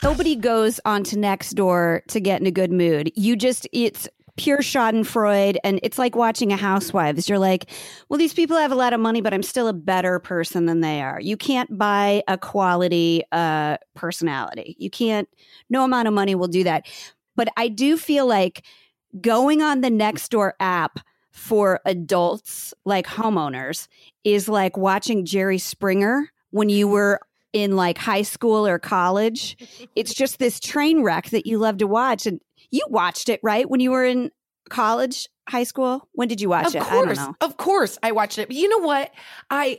Nobody goes onto Nextdoor to get in a good mood. It's pure schadenfreude, and it's like watching a Housewives. You're like, well, these people have a lot of money, but I'm still a better person than they are. You can't buy a quality personality. You can't, no amount of money will do that. But I do feel like going on the Nextdoor app for adults, like homeowners, is like watching Jerry Springer when you were in like high school or college. It's just this train wreck that you love to watch. And you watched it, right? When you were in college, high school? When did you watch it? I don't know. Of course I watched it. But you know what? I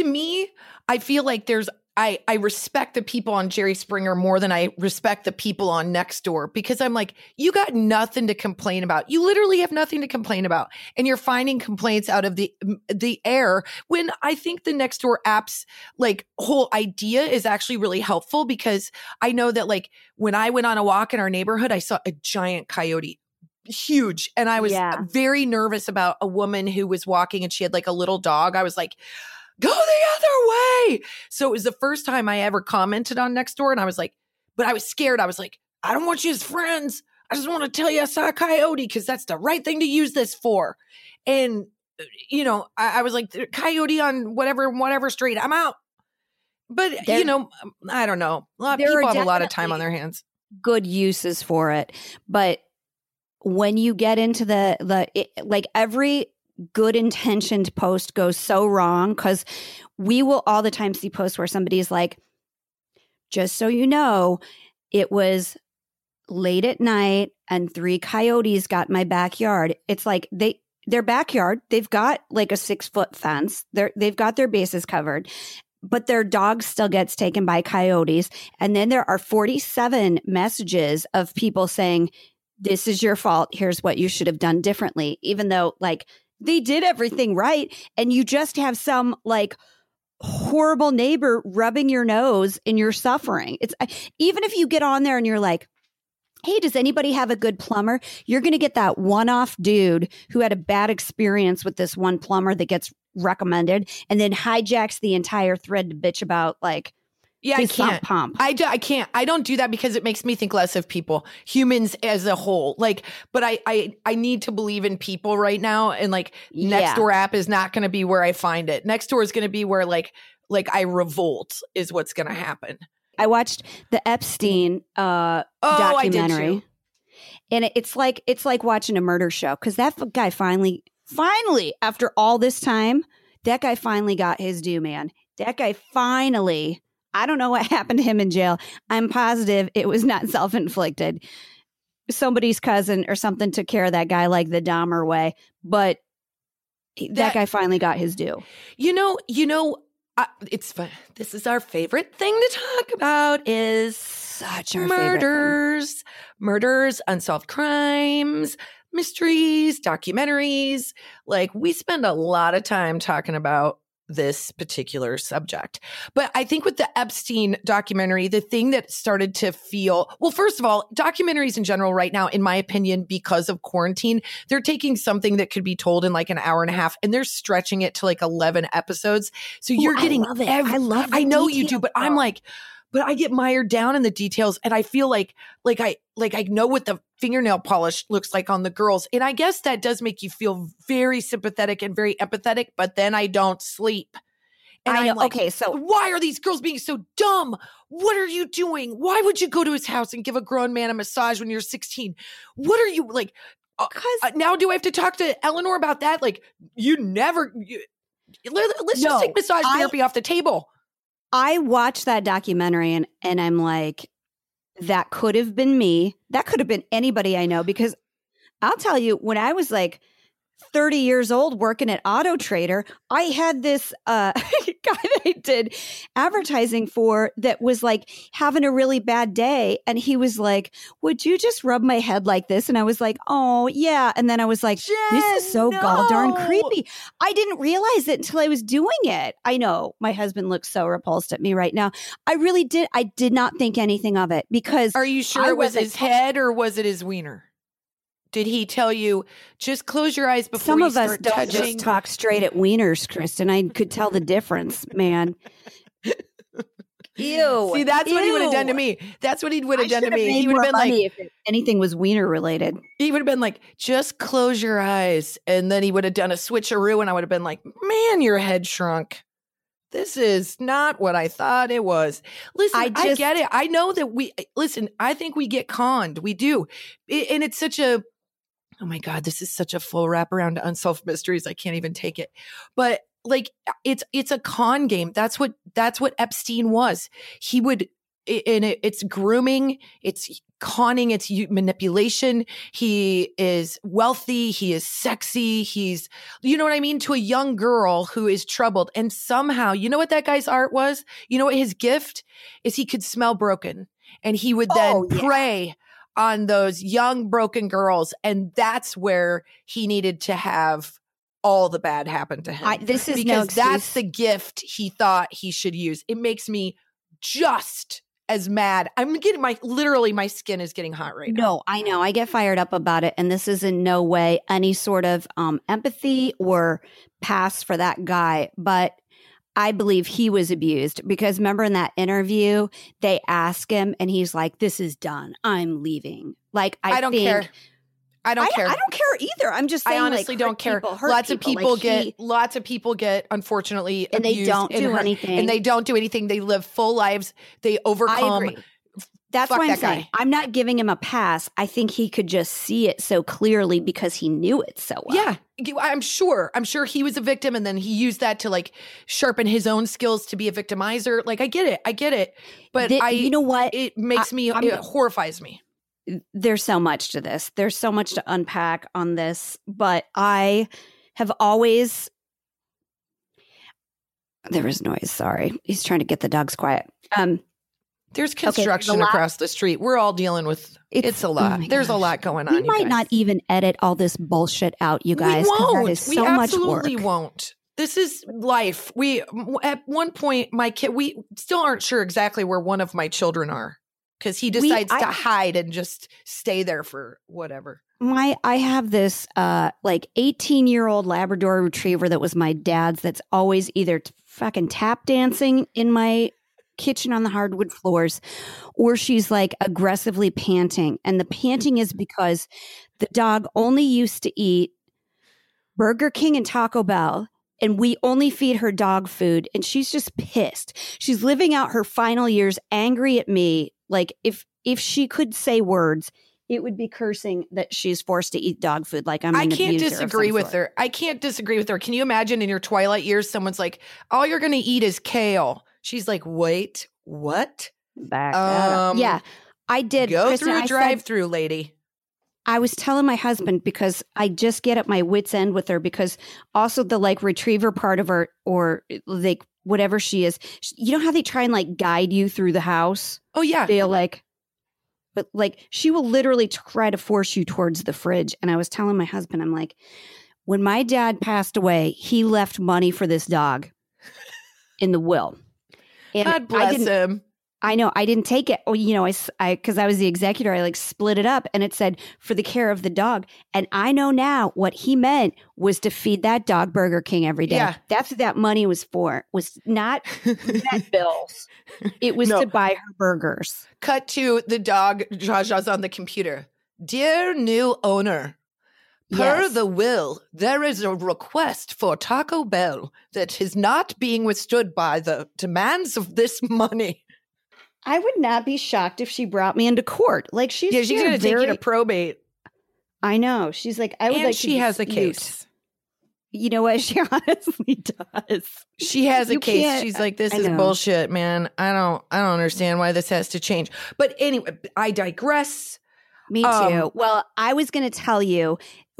feel like I respect the people on Jerry Springer more than I respect the people on Nextdoor, because I'm like, you got nothing to complain about. You literally have nothing to complain about. And you're finding complaints out of the air, when I think the Nextdoor app's like whole idea is actually really helpful, because I know that like when I went on a walk in our neighborhood, I saw a giant coyote. Huge. And I was very nervous about a woman who was walking and she had like a little dog. I was like, go the other way. So it was the first time I ever commented on Nextdoor, and I was like, but I was scared. I was like, I don't want you as friends. I just want to tell you I saw a coyote, because that's the right thing to use this for. And, you know, I was like, coyote on whatever street, I'm out. But, you know, I don't know. A lot of people have a lot of time on their hands. Good uses for it. But when you get into like every good intentioned post goes so wrong, because we will all the time see posts where somebody's like, just so you know, it was late at night and 3 coyotes got my backyard. It's like their backyard, they've got like a 6-foot fence. They've got their bases covered, but their dog still gets taken by coyotes. And then there are 47 messages of people saying, this is your fault. Here's what you should have done differently. Even though like they did everything right, and you just have some like horrible neighbor rubbing your nose in your suffering. It's even if you get on there and you're like, hey, does anybody have a good plumber? You're going to get that one-off dude who had a bad experience with this one plumber that gets recommended and then hijacks the entire thread to bitch about like, yeah, I can't. Pump. I can't. I don't do that because it makes me think less of people, humans as a whole. Like, but I need to believe in people right now. And like Nextdoor app is not going to be where I find it. Nextdoor is going to be where like I revolt is what's going to happen. I watched the Epstein documentary. I did too. And it's like watching a murder show, because that guy finally, after all this time, that guy finally got his due, man. That guy finally, I don't know what happened to him in jail. I'm positive it was not self-inflicted. Somebody's cousin or something took care of that guy like the Dahmer way, but that guy finally got his due. You know, it's fun. This is our favorite thing to talk about is such our murders, unsolved crimes, mysteries, documentaries. Like, we spend a lot of time talking about this particular subject. But I think with the Epstein documentary, the thing that started to feel, well, first of all, documentaries in general right now, in my opinion, because of quarantine, they're taking something that could be told in like an hour and a half and they're stretching it to like 11 episodes. So you're getting I love it. I know you do, but I'm like, but I get mired down in the details, and I feel like I know what the fingernail polish looks like on the girls. And I guess that does make you feel very sympathetic and very empathetic, but then I don't sleep. And I know. Like, okay, so why are these girls being so dumb? What are you doing? Why would you go to his house and give a grown man a massage when you're 16? What are you like? Now do I have to talk to Eleanor about that? Like, let's just take massage therapy off the table. I watched that documentary and I'm like, that could have been me. That could have been anybody I know, because I'll tell you, when I was like 30 years old working at Auto Trader, I had this guy that I did advertising for that was like having a really bad day. And he was like, would you just rub my head like this? And I was like, oh, yeah. And then I was like, Jen, this is so gall darn creepy. I didn't realize it until I was doing it. I know my husband looks so repulsed at me right now. I really did. I did not think anything of it, because are you sure it was his head or was it his wiener? Did he tell you, just close your eyes before you start touching? Some of us don't just talk straight at wieners, Kristen. I could tell the difference, man. Ew. See, that's what he would have done to Ew. me. That's what he would have done to should have me. made He would have more been like, money if anything was wiener related. he would have been like, just close your eyes. And then he would have done a switcheroo and I would have been like, man, your head shrunk. This is not what I thought it was. Listen, I get it. I know that I think we get conned. We do. And it's such a, oh my God, this is such a full wraparound to Unsolved Mysteries. I can't even take it. But like, it's a con game. That's what Epstein was. He would, it's grooming, it's conning, it's manipulation. He is wealthy. He is sexy. He's, you know what I mean? To a young girl who is troubled. And somehow, you know what that guy's art was? You know what his gift is? He could smell broken. And he would then prey on those young broken girls. And that's where he needed to have all the bad happen to him. This is because no excuse. That's the gift he thought he should use. It makes me just as mad. I'm getting my skin is getting hot right now. No, I know. I get fired up about it. And this is in no way any sort of empathy or pass for that guy. But I believe he was abused because remember in that interview, they asked him and he's like, this is done. I'm leaving. Like, I don't care. I don't care. I don't care either. I'm just saying, I honestly don't care. Lots of people get, unfortunately, and abused they don't do anything. And they don't do anything. They live full lives. They overcome. I agree. That's why I'm saying I'm not giving him a pass. I think he could just see it so clearly because he knew it so well. Yeah, I'm sure he was a victim, and then he used that to like sharpen his own skills to be a victimizer. Like I get it, but you know what? It makes it horrifies me. There's so much to this. There's so much to unpack on this, but I have always. There was noise. Sorry, he's trying to get the dogs quiet. There's construction across the street. We're all dealing with it's a lot. There's a lot going on. We might not even edit all this bullshit out, you guys. We won't. That is so much work. We absolutely won't. This is life. We at one point, my kid. We still aren't sure exactly where one of my children are because he decides to hide and just stay there for whatever. I have this like 18-year-old Labrador Retriever that was my dad's. That's always either fucking tap dancing in my kitchen on the hardwood floors, or she's like aggressively panting. And the panting is because the dog only used to eat Burger King and Taco Bell, and we only feed her dog food. And she's just pissed. She's living out her final years angry at me. Like if she could say words, it would be cursing that she's forced to eat dog food. Like I can't disagree with her. I can't disagree with her. Can you imagine in your twilight years, someone's like, all you're going to eat is kale. She's like, wait, what? Back up. Yeah, I did. Go Kristen, through a drive-through, lady. I was telling my husband because I just get at my wit's end with her because also the like retriever part of her or like whatever she is, you know how they try and like guide you through the house? Oh, yeah. They'll like, but like she will literally try to force you towards the fridge. And I was telling my husband, I'm like, when my dad passed away, he left money for this dog in the will. And God bless him. I know. I didn't take it. Oh, you know, because I was the executor, I like split it up and it said for the care of the dog. And I know now what he meant was to feed that dog Burger King every day. Yeah. That's what that money was for. Was not vet bills. It was to buy her burgers. Cut to the dog. Jaja's on the computer. Dear new owner. Per the will, there is a request for Taco Bell that is not being withstood by the demands of this money. I would not be shocked if she brought me into court. Like she's going to take you to probate. I know. She's like, I would and like. She has a case. You know what? She honestly does. She has a case. She's like, this is bullshit, man. I don't understand why this has to change. But anyway, I digress. Me too. Well, I was going to tell you,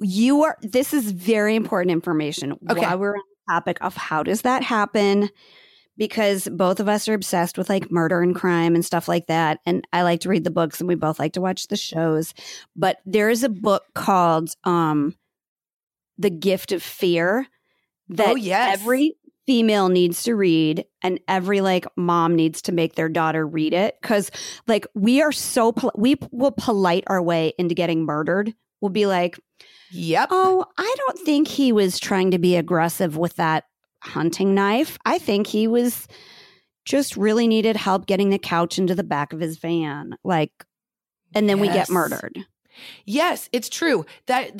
this is very important information. Okay. While we're on the topic of how does that happen, because both of us are obsessed with like murder and crime and stuff like that. And I like to read the books and we both like to watch the shows. But there is a book called The Gift of Fear that every female needs to read and every like mom needs to make their daughter read it. Because like we are so, we will polite our way into getting murdered. We'll be like, yep. Oh, I don't think he was trying to be aggressive with that hunting knife. I think he was just really needed help getting the couch into the back of his van. Like, and then we get murdered. Yes, it's true that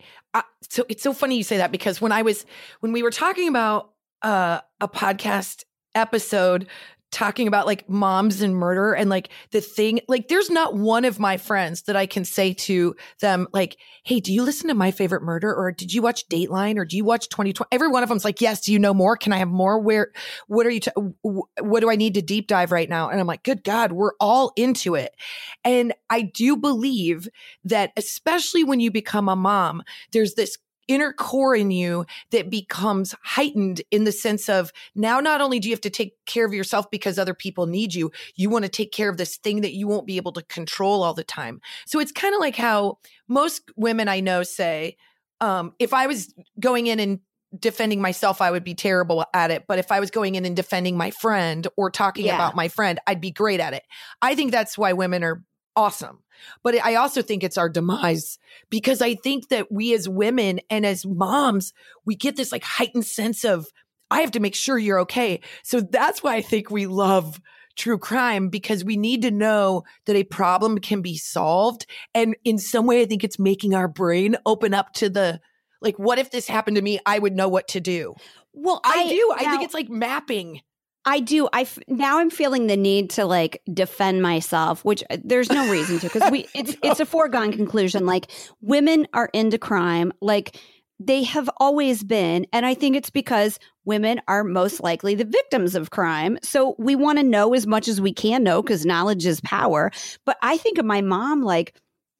so it's so funny you say that, because when we were talking about a podcast episode talking about like moms and murder, and like the thing, like there's not one of my friends that I can say to them like, hey, do you listen to My Favorite Murder, or did you watch Dateline, or do you watch 2020? Every one of them's like, yes. Do you know more? Can I have more? What do I need to deep dive right now? And I'm like, good God, we're all into it. And I do believe that especially when you become a mom, there's this inner core in you that becomes heightened in the sense of now not only do you have to take care of yourself because other people need you, you want to take care of this thing that you won't be able to control all the time. So it's kind of like how most women I know say, if I was going in and defending myself, I would be terrible at it. But if I was going in and defending my friend or talking about my friend, I'd be great at it. I think that's why women are awesome. But I also think it's our demise, because I think that we as women and as moms, we get this like heightened sense of, I have to make sure you're okay. So that's why I think we love true crime, because we need to know that a problem can be solved. And in some way, I think it's making our brain open up to the, like, what if this happened to me? I would know what to do. Well, I do. I think it's like mapping. I do. Now I'm feeling the need to like defend myself, which there's no reason to, because it's a foregone conclusion. Like, women are into crime, like they have always been, and I think it's because women are most likely the victims of crime. So we want to know as much as we can know, because knowledge is power. But I think of my mom, like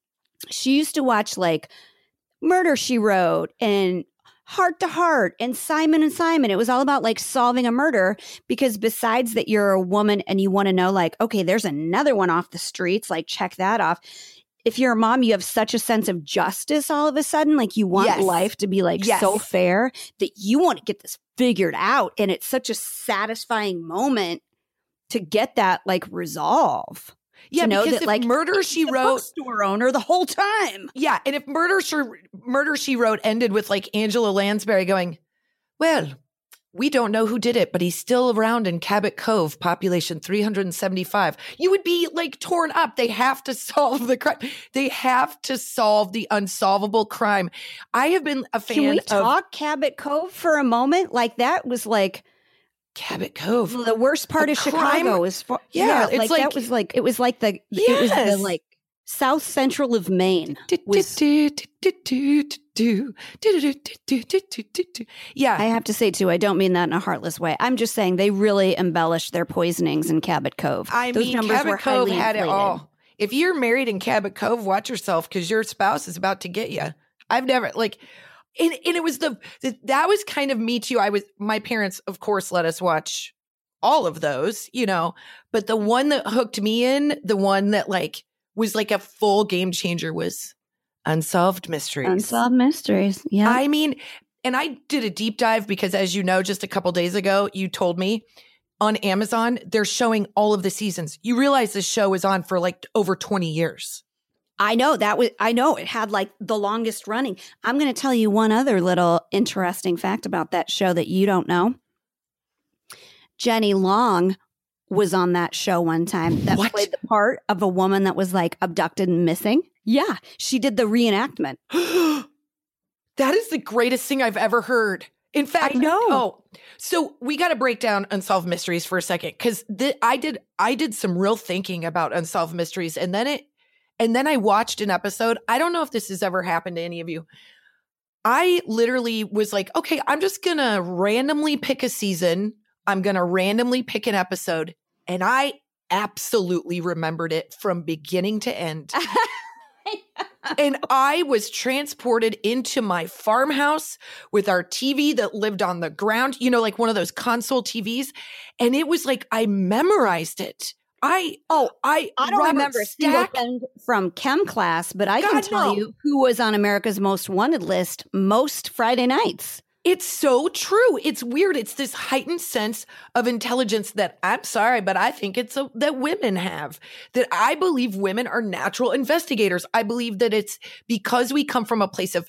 she used to watch like Murder, She Wrote and Heart to Heart and Simon and Simon. It was all about like solving a murder, because besides that you're a woman and you want to know like, okay, there's another one off the streets, like check that off. If you're a mom, you have such a sense of justice all of a sudden. Like you want life to be like so fair that you want to get this figured out. And it's such a satisfying moment to get that like resolve. Yeah, know because that, if like, Murder, She Wrote, store owner the whole time. Yeah, and if Murder, She Wrote ended with like Angela Lansbury going, well, we don't know who did it, but he's still around in Cabot Cove, population 375. You would be like torn up. They have to solve the crime. They have to solve the unsolvable crime. I have been a fan. Can we talk Cabot Cove for a moment? Like that was like Cabot Cove. The worst part of Chicago is far. Yeah, it's like that was like it was like the it was the like South Central of Maine. Yeah, I have to say too, I don't mean that in a heartless way. I'm just saying they really embellished their poisonings in Cabot Cove. Those numbers Cabot Cove had it all. If you're married in Cabot Cove, watch yourself, because your spouse is about to get you. I've never like. And it was that was kind of me too. My parents, of course, let us watch all of those, you know, but the one that hooked me in, the one that like was like a full game changer was Unsolved Mysteries. Unsolved Mysteries. Yeah. I mean, and I did a deep dive because, as you know, just a couple days ago, you told me on Amazon, they're showing all of the seasons. You realize this show is on for like over 20 years. I know it had like the longest running. I'm going to tell you one other little interesting fact about that show that you don't know. Jenny Long was on that show one time that played the part of a woman that was like abducted and missing. Yeah. She did the reenactment. That is the greatest thing I've ever heard. In fact, I know. Oh, so we got to break down Unsolved Mysteries for a second, because I did some real thinking about Unsolved Mysteries, and then I watched an episode. I don't know if this has ever happened to any of you. I literally was like, okay, I'm just going to randomly pick a season. I'm going to randomly pick an episode. And I absolutely remembered it from beginning to end. And I was transported into my farmhouse with our TV that lived on the ground, you know, like one of those console TVs. And it was like I memorized it. I don't remember a single thing from chem class, but I can tell you who was on America's Most Wanted list most Friday nights. It's so true. It's weird. It's this heightened sense of intelligence that, I'm sorry, but I think that women have. That I believe women are natural investigators. I believe that it's because we come from a place of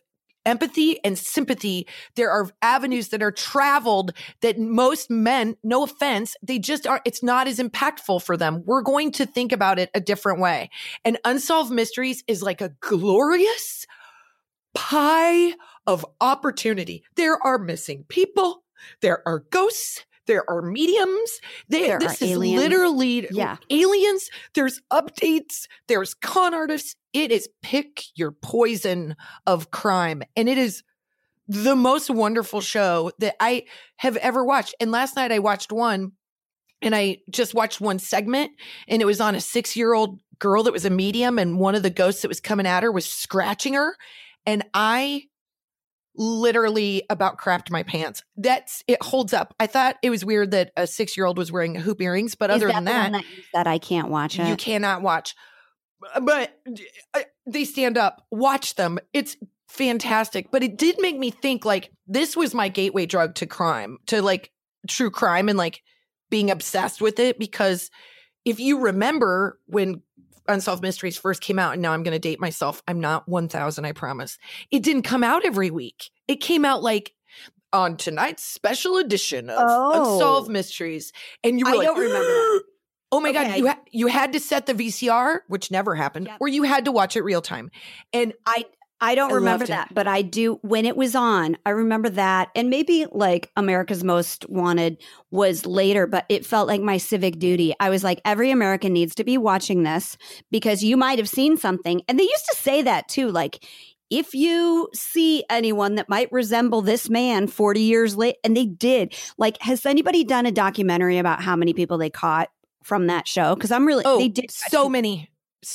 empathy and sympathy. There are avenues that are traveled that most men, no offense, they just are, it's not as impactful for them. We're going to think about it a different way. And Unsolved Mysteries is like a glorious pie of opportunity. There are missing people. There are ghosts. There are mediums. This is aliens. Literally aliens. There's updates. There's con artists. It is pick your poison of crime. And it is the most wonderful show that I have ever watched. And last night I watched one, and I just watched one segment, and it was on a 6-year-old girl that was a medium, and one of the ghosts that was coming at her was scratching her. And I literally about crapped my pants. It holds up. I thought it was weird that a 6-year-old was wearing hoop earrings, but other than that I can't watch it. You cannot watch. But they stand up. Watch them. It's fantastic. But it did make me think, like, this was my gateway drug to crime, to like true crime and like being obsessed with it. Because if you remember when Unsolved Mysteries first came out, and now I'm going to date myself, I'm not 1,000, I promise. It didn't come out every week. It came out like on tonight's special edition of Unsolved Mysteries. And you were I don't remember that. Oh my God, you had to set the VCR, which never happened, or you had to watch it real time. And I don't remember that, but I do. When it was on, I remember that. And maybe like America's Most Wanted was later, but it felt like my civic duty. I was like, every American needs to be watching this because you might have seen something. And they used to say that too. Like, if you see anyone that might resemble this man 40 years late, and they did. Like, has anybody done a documentary about how many people they caught from that show? Because they did so many.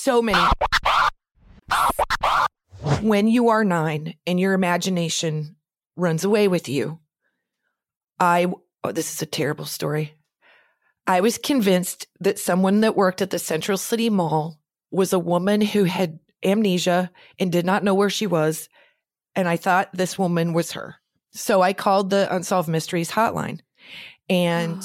When you are 9 and your imagination runs away with you, this is a terrible story. I was convinced that someone that worked at the Central City Mall was a woman who had amnesia and did not know where she was. And I thought this woman was her. So I called the Unsolved Mysteries hotline, and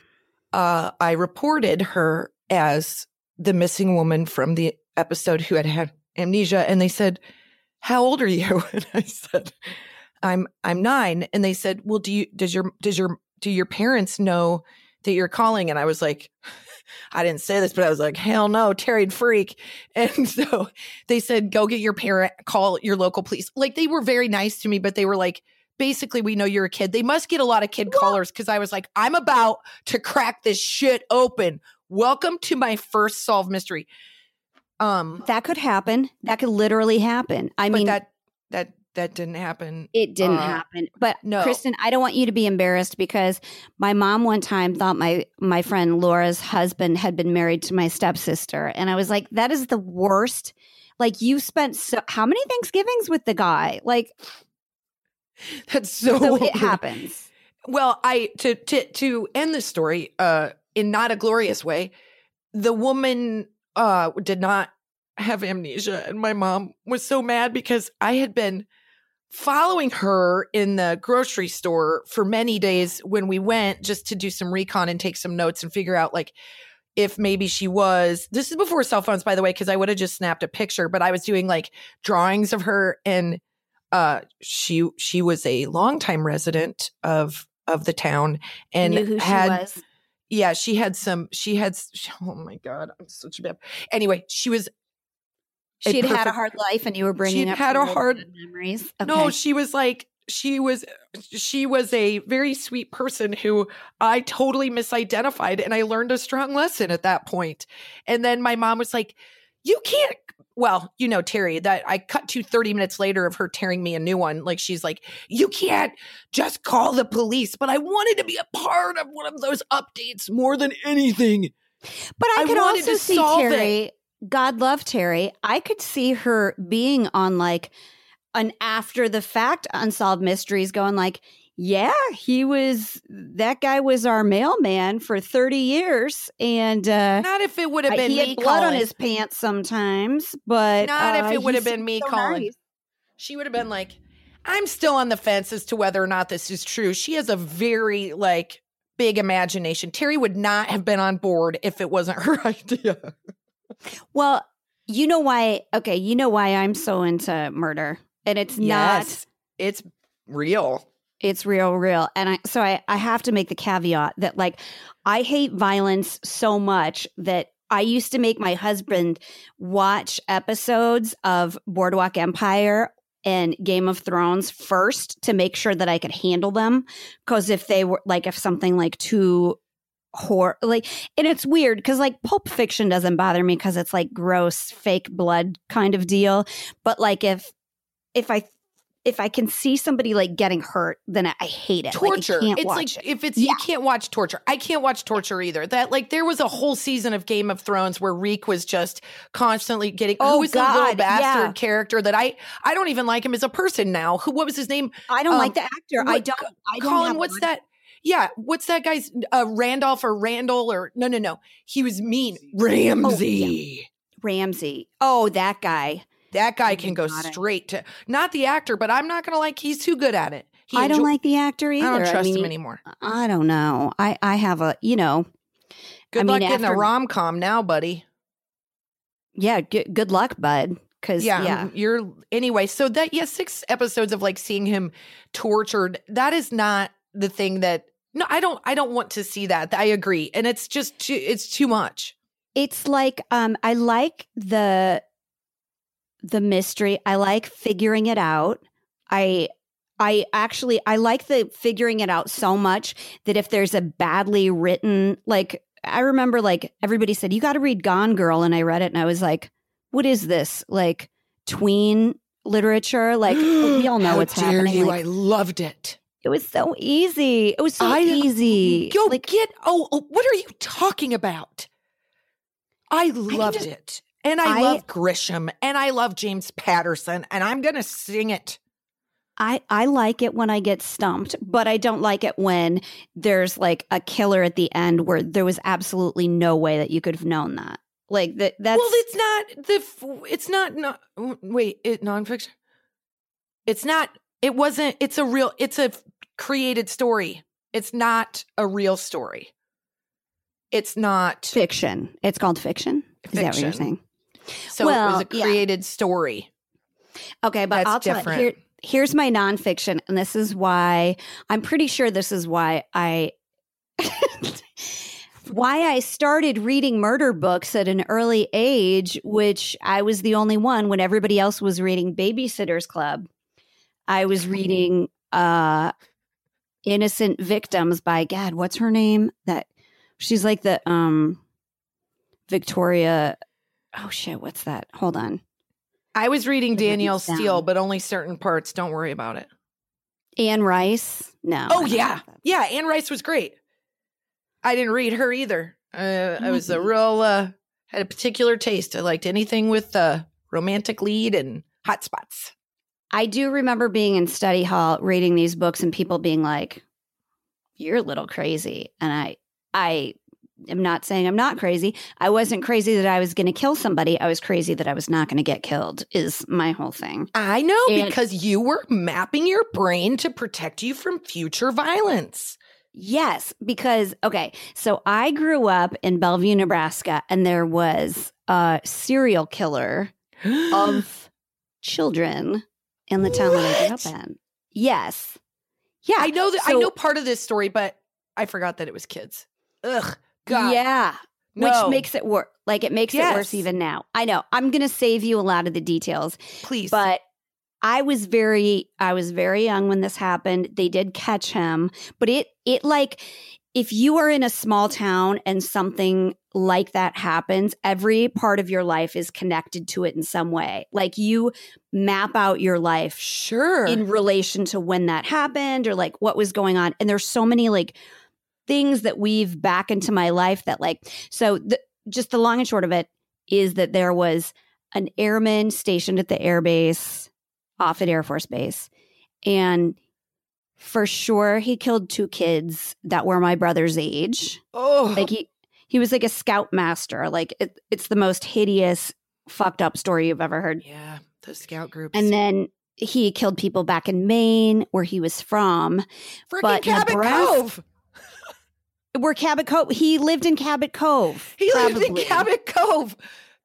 I reported her as the missing woman from the episode who had amnesia. And they said, "How old are you?" And I said, I'm 9. And they said, "Well, do your parents know that you're calling?" And I was like, I didn't say this, but I was like, hell no, Terry'd freak. And so they said, "Go get your parent, call your local police." Like, they were very nice to me, but they were like, basically, "We know you're a kid." They must get a lot of kid callers, because I was like, I'm about to crack this shit open. Welcome to my first solved mystery. That could happen. That could literally happen. I mean, that didn't happen. It didn't happen. But no. Kristen, I don't want you to be embarrassed, because my mom one time thought my friend Laura's husband had been married to my stepsister. And I was like, that is the worst. Like, you spent how many Thanksgivings with the guy? Like, that's so it happens. Well, to end the story in not a glorious way, the woman did not have amnesia, and my mom was so mad because I had been following her in the grocery store for many days when we went, just to do some recon and take some notes and figure out, like, if maybe she was. This is before cell phones, by the way, because I would have just snapped a picture, but I was doing like drawings of her, and she was a longtime resident of the town, and knew who she was. Yeah, she had, oh my God, I'm such a bad. Anyway, she had a hard life, and you were bringing up had a hard memories. Okay. No, she was a very sweet person who I totally misidentified, and I learned a strong lesson at that point. And then my mom was like, "You can't." Well, you know, Terry, that I cut to 30 minutes later of her tearing me a new one. Like, she's like, "You can't just call the police." But I wanted to be a part of one of those updates more than anything. But I could also see Terry. God love Terry. I could see her being on like an after the fact Unsolved Mysteries, going like, "Yeah, that guy was our mailman for 30 years. And not if it would have been me calling. He had blood on his pants sometimes, but not if it would have been me calling. Nice. She would have been like, I'm still on the fence as to whether or not this is true. She has a very like big imagination. Terry would not have been on board if it wasn't her idea. Well, you know why I'm so into murder. And it's not it's real. It's real. And I have to make the caveat that like I hate violence so much that I used to make my husband watch episodes of Boardwalk Empire and Game of Thrones first to make sure that I could handle them. Because if they were like, if something like too like, and it's weird because like Pulp Fiction doesn't bother me because it's like gross fake blood kind of deal. But like if I can see somebody like getting hurt, then I hate it. Torture. Like, it's like if it's you can't watch torture. I can't watch torture either. That like there was a whole season of Game of Thrones where Reek was just constantly getting who was the little bastard character that I don't even like him as a person now. What was his name? I don't like the actor. I don't Colin, what's that? Yeah, what's that guy's Randolph or Randall or no. He was mean. Ramsey. Ramsey. Oh, that guy. That guy can go straight to, not the actor, but I'm not going to like, he's too good at it. I don't like the actor either. I don't trust him anymore. I don't know. I have a, Good luck getting a rom-com now, buddy. Yeah, good luck, bud. Because, anyway, so that, 6 episodes of like seeing him tortured, that is not the thing that, no, I don't want to see that. I agree. And it's just, it's too much. It's like, I like the mystery. I like figuring it out. I like the figuring it out so much that if there's a badly written, like I remember like everybody said, you got to read Gone Girl. And I read it and I was like, what is this? Like tween literature? Like we all know what's happening. You. Like, I loved it. It was so easy. It was so easy. What are you talking about? I loved it. And I love Grisham, and I love James Patterson, and I'm going to sing it. I like it when I get stumped, but I don't like it when there's like a killer at the end where there was absolutely no way that you could have known that. Like that's well, nonfiction. It's not. It wasn't. It's a created story. It's not a real story. It's not fiction. It's called fiction. Is that what you're saying? So it was a created story. Okay, but I'll tell you, here's my nonfiction, and this is why I'm pretty sure this is why I started reading murder books at an early age, which I was the only one when everybody else was reading Babysitter's Club. I was reading Innocent Victims by what's her name? That she's like the Victoria. Oh shit, what's that? Hold on. I was reading Danielle Steele, but only certain parts. Don't worry about it. Anne Rice? No. Oh yeah. Yeah, Anne Rice was great. I didn't read her either. I was a real had a particular taste. I liked anything with romantic lead and hot spots. I do remember being in study hall reading these books and people being like, "You're a little crazy." And I am not saying I'm not crazy. I wasn't crazy that I was going to kill somebody. I was crazy that I was not going to get killed is my whole thing. I know, because you were mapping your brain to protect you from future violence. Yes, because, okay, so I grew up in Bellevue, Nebraska, and there was a serial killer of children in the town that I grew up in. Yes. Yeah. I know that. I know part of this story, but I forgot that it was kids. Ugh. God. Yeah. No. Which makes it worse. Like it makes it worse even now. I know. I'm going to save you a lot of the details. Please. But I was very young when this happened. They did catch him. But it like, if you are in a small town and something like that happens, every part of your life is connected to it in some way. Like you map out your life in relation to when that happened or like what was going on. And there's so many like things that weave back into my life that like, so just the long and short of it is that there was an airman stationed at the airbase off at Air Force Base. And for sure, he killed 2 kids that were my brother's age. Oh, like he was like a scoutmaster. Like it's the most hideous, fucked up story you've ever heard. Yeah, the scout groups. And then he killed people back in Maine, where he was from. Freaking Cabot Cove. Where Cabot Cove. He lived in Cabot Cove. Lived in Cabot Cove.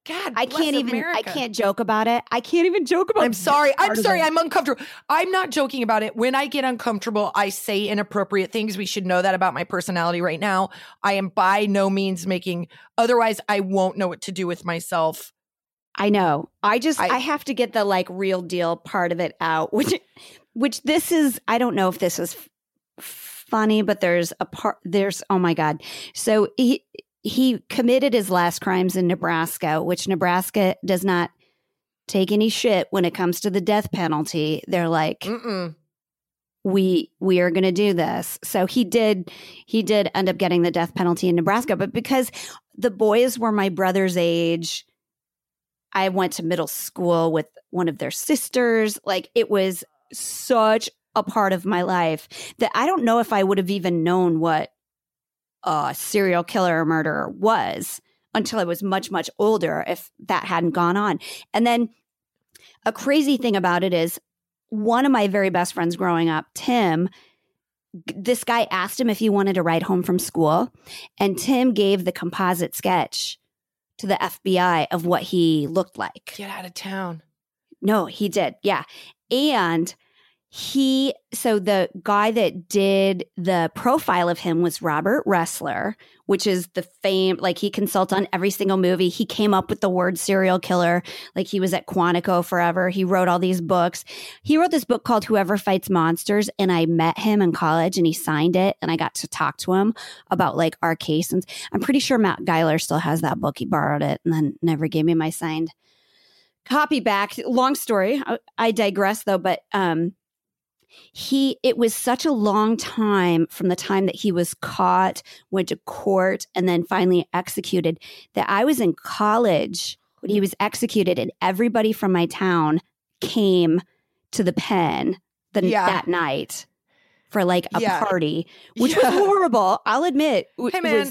God, I bless can't America. I can't joke about it. I can't even joke about it. I'm sorry. I'm uncomfortable. I'm not joking about it. When I get uncomfortable, I say inappropriate things. We should know that about my personality right now. I am by no means otherwise I won't know what to do with myself. I know. I have to get the like real deal part of it out, which this is, I don't know if this is funny, but there's oh my God. So he committed his last crimes in Nebraska, which Nebraska does not take any shit when it comes to the death penalty. They're like, we are going to do this. So he did end up getting the death penalty in Nebraska, but because the boys were my brother's age, I went to middle school with one of their sisters. Like, it was such a part of my life that I don't know if I would have even known what a serial killer or murderer was until I was much, much older, if that hadn't gone on. And then a crazy thing about it is, one of my very best friends growing up, Tim, this guy asked him if he wanted to ride home from school, and Tim gave the composite sketch to the FBI of what he looked like. Get out of town. No, he did. Yeah. And so the guy that did the profile of him was Robert Ressler, which is the like, he consults on every single movie. He came up with the word serial killer. Like, he was at Quantico forever. He wrote all these books. He wrote this book called Whoever Fights Monsters. And I met him in college and he signed it. And I got to talk to him about like our case. And I'm pretty sure Matt Geiler still has that book. He borrowed it and then never gave me my signed copy back. Long story. I digress though. But, it was such a long time from the time that he was caught, went to court, and then finally executed, that I was in college when he was executed, and everybody from my town came to the pen that night for like a party, which was horrible. I'll admit. Hey man,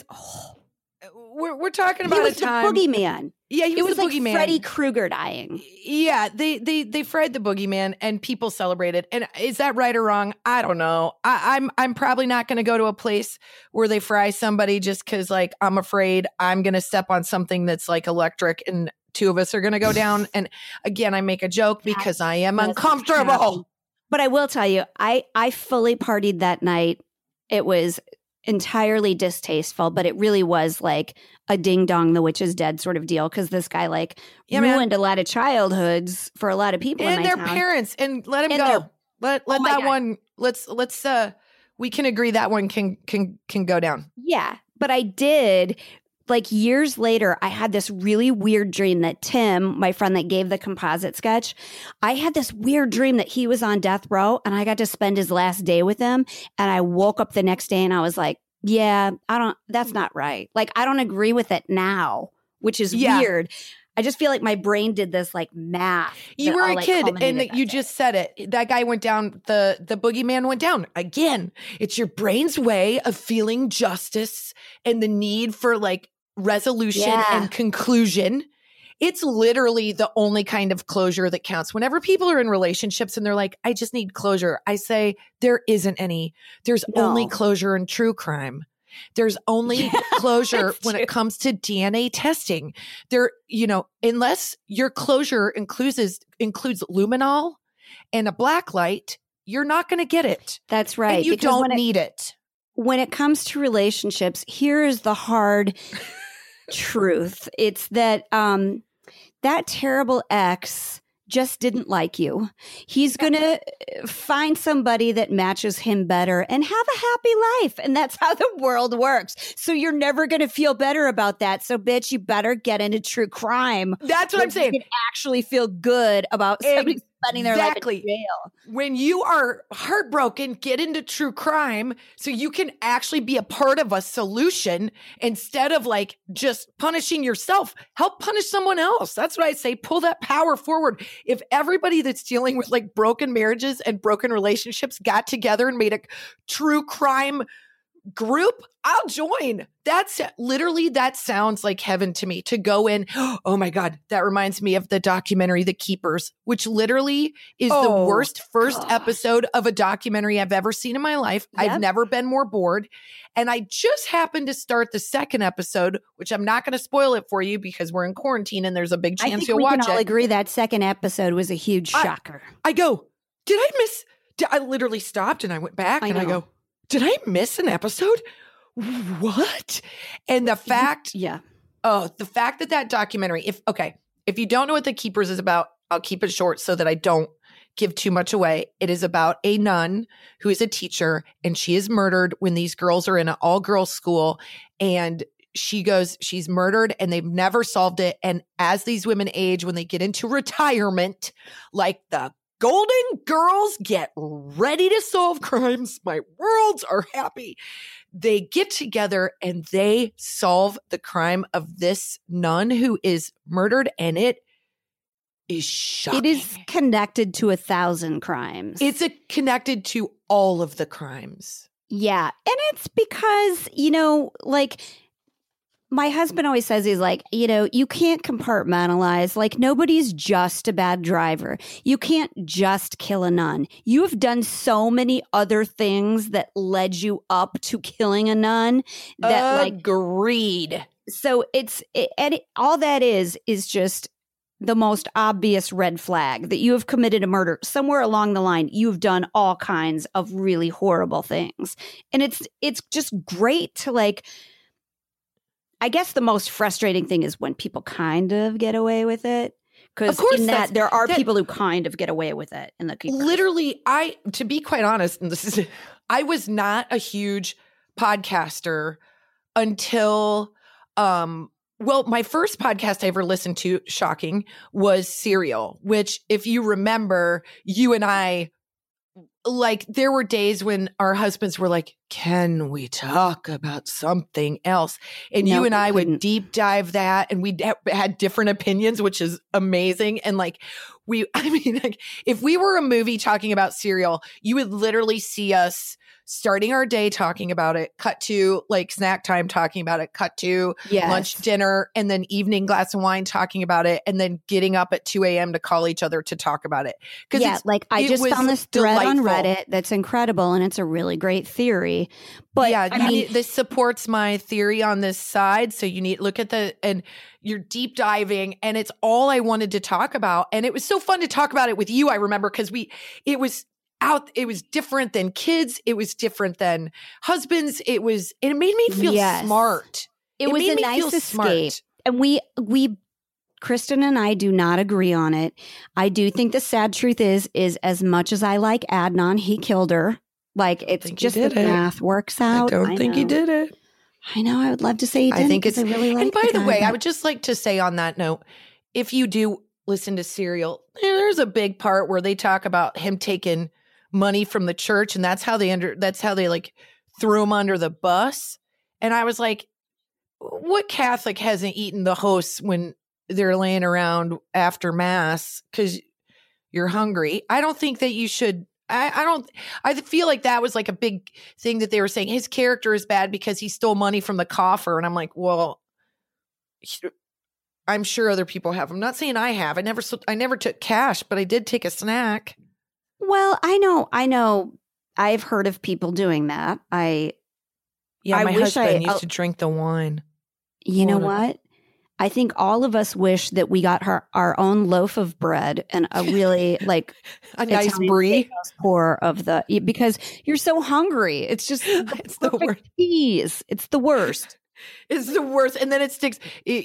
we're talking about a time. The boogeyman. Yeah, he was the boogeyman. Freddy Krueger dying. Yeah, they fried the boogeyman and people celebrated. And is that right or wrong? I don't know. I'm probably not going to go to a place where they fry somebody just because, like, I'm afraid I'm going to step on something that's like electric and two of us are going to go down. And again, I make a joke because I am uncomfortable. But I will tell you, I fully partied that night. It was entirely distasteful, but it really was like a ding dong, the witch is dead sort of deal, because this guy ruined a lot of childhoods for a lot of people and their parents, and let him go. Let that one. Let's we can agree that one can go down. Yeah, but I did. Like, years later, I had this really weird dream that Tim, my friend that gave the composite sketch, I had this weird dream that he was on death row and I got to spend his last day with him. And I woke up the next day and I was like, yeah, that's not right. Like, I don't agree with it now, which is weird. I just feel like my brain did this like math. You were a kid and you just said it. That guy went down, the boogeyman went down. Again, it's your brain's way of feeling justice and the need for like resolution and conclusion. It's literally the only kind of closure that counts. Whenever people are in relationships and they're like, I just need closure, I say there isn't any. There's only closure in true crime. There's only closure when it comes to DNA testing. Unless your closure includes luminol and a black light, you're not going to get it. That's right. And you don't need it. When it comes to relationships, here is the hard truth. It's that that terrible ex just didn't like you. He's going to find somebody that matches him better and have a happy life. And that's how the world works. So you're never going to feel better about that. So, bitch, you better get into true crime. That's what I'm saying. You can actually feel good about somebody spending their life in jail. When you are heartbroken, get into true crime so you can actually be a part of a solution instead of like just punishing yourself. Help punish someone else. That's what I say. Pull that power forward. If everybody that's dealing with like broken marriages and broken relationships got together and made a true crime group, I'll join. That sounds like heaven to me, to go in. Oh my God. That reminds me of the documentary, The Keepers, which literally is the worst first episode of a documentary I've ever seen in my life. Yep. I've never been more bored. And I just happened to start the second episode, which I'm not going to spoil it for you because we're in quarantine and there's a big chance you'll watch it. I think we can all agree that second episode was a huge shocker. I literally stopped and I went back and I go, did I miss an episode? What? And the fact, the fact that documentary, if you don't know what The Keepers is about, I'll keep it short so that I don't give too much away. It is about a nun who is a teacher and she is murdered when these girls are in an all-girls school, and she's murdered and they've never solved it. And as these women age, when they get into retirement, like the Golden Girls get ready to solve crimes, my worlds are happy. They get together and they solve the crime of this nun who is murdered, and it is shocking. It is connected to 1,000 crimes. It's connected to all of the crimes. Yeah. And it's because, my husband always says, he's like, you can't compartmentalize. Like, nobody's just a bad driver. You can't just kill a nun. You have done so many other things that led you up to killing a nun. Agreed. So all that is just the most obvious red flag that you have committed a murder. Somewhere along the line, you've done all kinds of really horrible things. And it's just great to I guess the most frustrating thing is when people kind of get away with it. Because in that there are people who kind of get away with it in The Keepers. Literally, to be quite honest, and I was not a huge podcaster until, my first podcast I ever listened to, shocking, was Serial, which, if you remember, you and I, there were days when our husbands were like, can we talk about something else? And you and I would deep dive that, and we had different opinions, which is amazing. And if we were a movie talking about Serial, you would literally see us starting our day talking about it, cut to snack time talking about it, cut to lunch, dinner, and then evening glass of wine talking about it, and then getting up at 2 a.m. to call each other to talk about it. I just found this thread on Reddit that's incredible, and it's a really great theory. But this supports my theory on this side. So you need to look at and you're deep diving, and it's all I wanted to talk about. And it was so fun to talk about it with you. I remember because it was different than kids. It was different than husbands. It made me feel smart. It was a nice escape. And we, Kristen and I do not agree on it. I do think the sad truth is as much as I like Adnan, he killed her. It's just the math works out. I don't think he did it. I know. I would love to say he didn't. I think it's really like. And by the way, I would just like to say on that note, if you do listen to Serial, there's a big part where they talk about him taking money from the church, and that's how they threw him under the bus. And I was like, what Catholic hasn't eaten the hosts when they're laying around after mass because you're hungry? I don't think that you should. I feel like that was a big thing that they were saying his character is bad because he stole money from the coffer. And I'm like, well, I'm sure other people have. I'm not saying I have. I never took cash, but I did take a snack. Well, I know. I've heard of people doing that. My husband used to drink the wine. You know what? I think all of us wish that we got our own loaf of bread and a really a nice brie pour of because you're so hungry. It's just it's the worst. Tease. It's the worst. It's the worst, and then it sticks.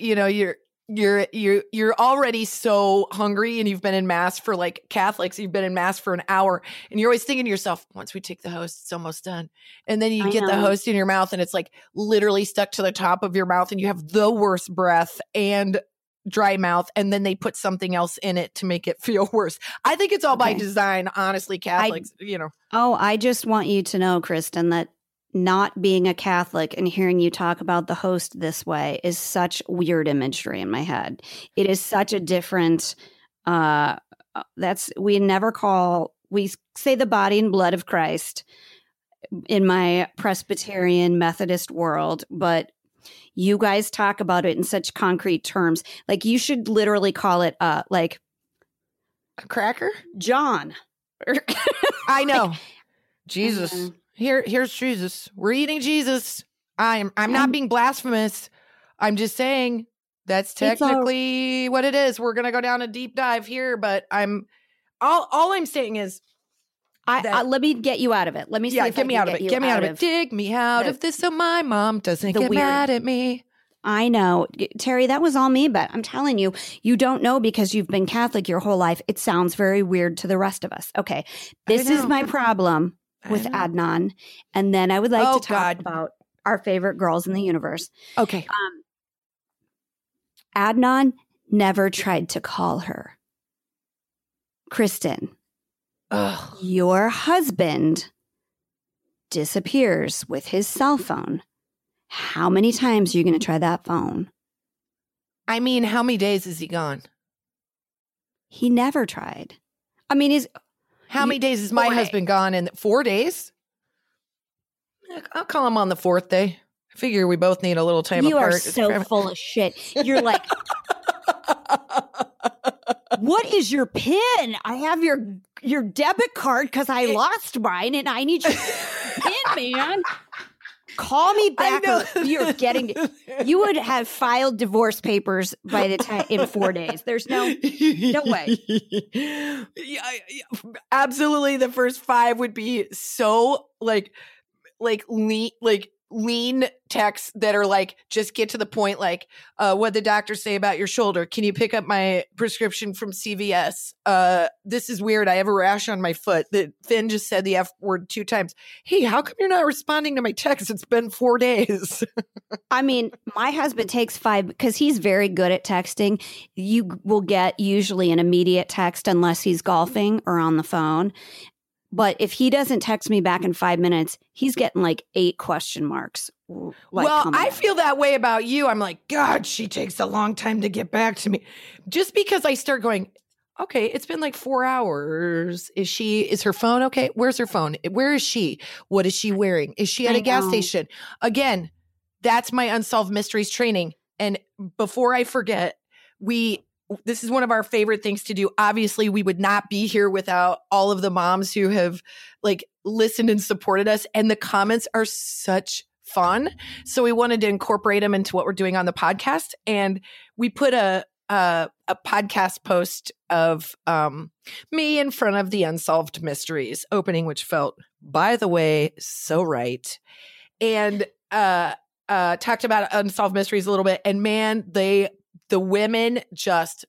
You're already so hungry, and you've been in mass for Catholics. You've been in mass for an hour, and you're always thinking to yourself, once we take the host, it's almost done. And then you get the host in your mouth, and it's literally stuck to the top of your mouth, and you have the worst breath and dry mouth. And then they put something else in it to make it feel worse. I think it's all by design, honestly, Catholics, Oh, I just want you to know, Kristen, that not being a Catholic and hearing you talk about the host this way is such weird imagery in my head. It is such a different, we say the body and blood of Christ, in my Presbyterian Methodist world, but you guys talk about it in such concrete terms. Like you should literally call it like a cracker? John. I know. Jesus. Here's Jesus. We're eating Jesus. I'm not being blasphemous. I'm just saying that's technically what it is. We're gonna go down a deep dive here, but all I'm saying is let me get you out of it. Let me see if get me out of it. Get me out of it. Dig me out of this so my mom doesn't get mad at me. I know. Terry, that was all me, but I'm telling you, you don't know because you've been Catholic your whole life. It sounds very weird to the rest of us. Okay. This is my problem with Adnan. And then I would like to talk about our favorite girls in the universe. Okay. Adnan never tried to call her. Kristen, your husband disappears with his cell phone. How many times are you going to try that phone? I mean, how many days is he gone? He never tried. I mean, how many days is my husband gone? In 4 days? I'll call him on the 4th day. I figure we both need a little time apart. You are so full of shit. You're like, what is your PIN? I have your debit card because I lost mine and I need your PIN, man. Call me back. You're getting. You would have filed divorce papers by the time in 4 days. There's no way. Yeah, absolutely. The first 5 would be so lean texts that are like, just get to the point. Like, what'd the doctor say about your shoulder? Can you pick up my prescription from CVS? This is weird. I have a rash on my foot. Finn just said the F word 2 times. Hey, how come you're not responding to my text? It's been 4 days. I mean, my husband takes 5 because he's very good at texting. You will get usually an immediate text unless he's golfing or on the phone. But if he doesn't text me back in 5 minutes, he's getting like 8 question marks. I feel that way about you. I'm like, God, she takes a long time to get back to me. Just because I start going, okay, it's been like 4 hours. Is her phone okay? Where's her phone? Where is she? What is she wearing? Is she at a gas station? Again, that's my Unsolved Mysteries training. And before I forget, this is one of our favorite things to do. Obviously, we would not be here without all of the moms who have like listened and supported us. And the comments are such fun. So we wanted to incorporate them into what we're doing on the podcast. And we put a podcast post of me in front of the Unsolved Mysteries opening, which felt, by the way, so right. And talked about Unsolved Mysteries a little bit. And man, the women just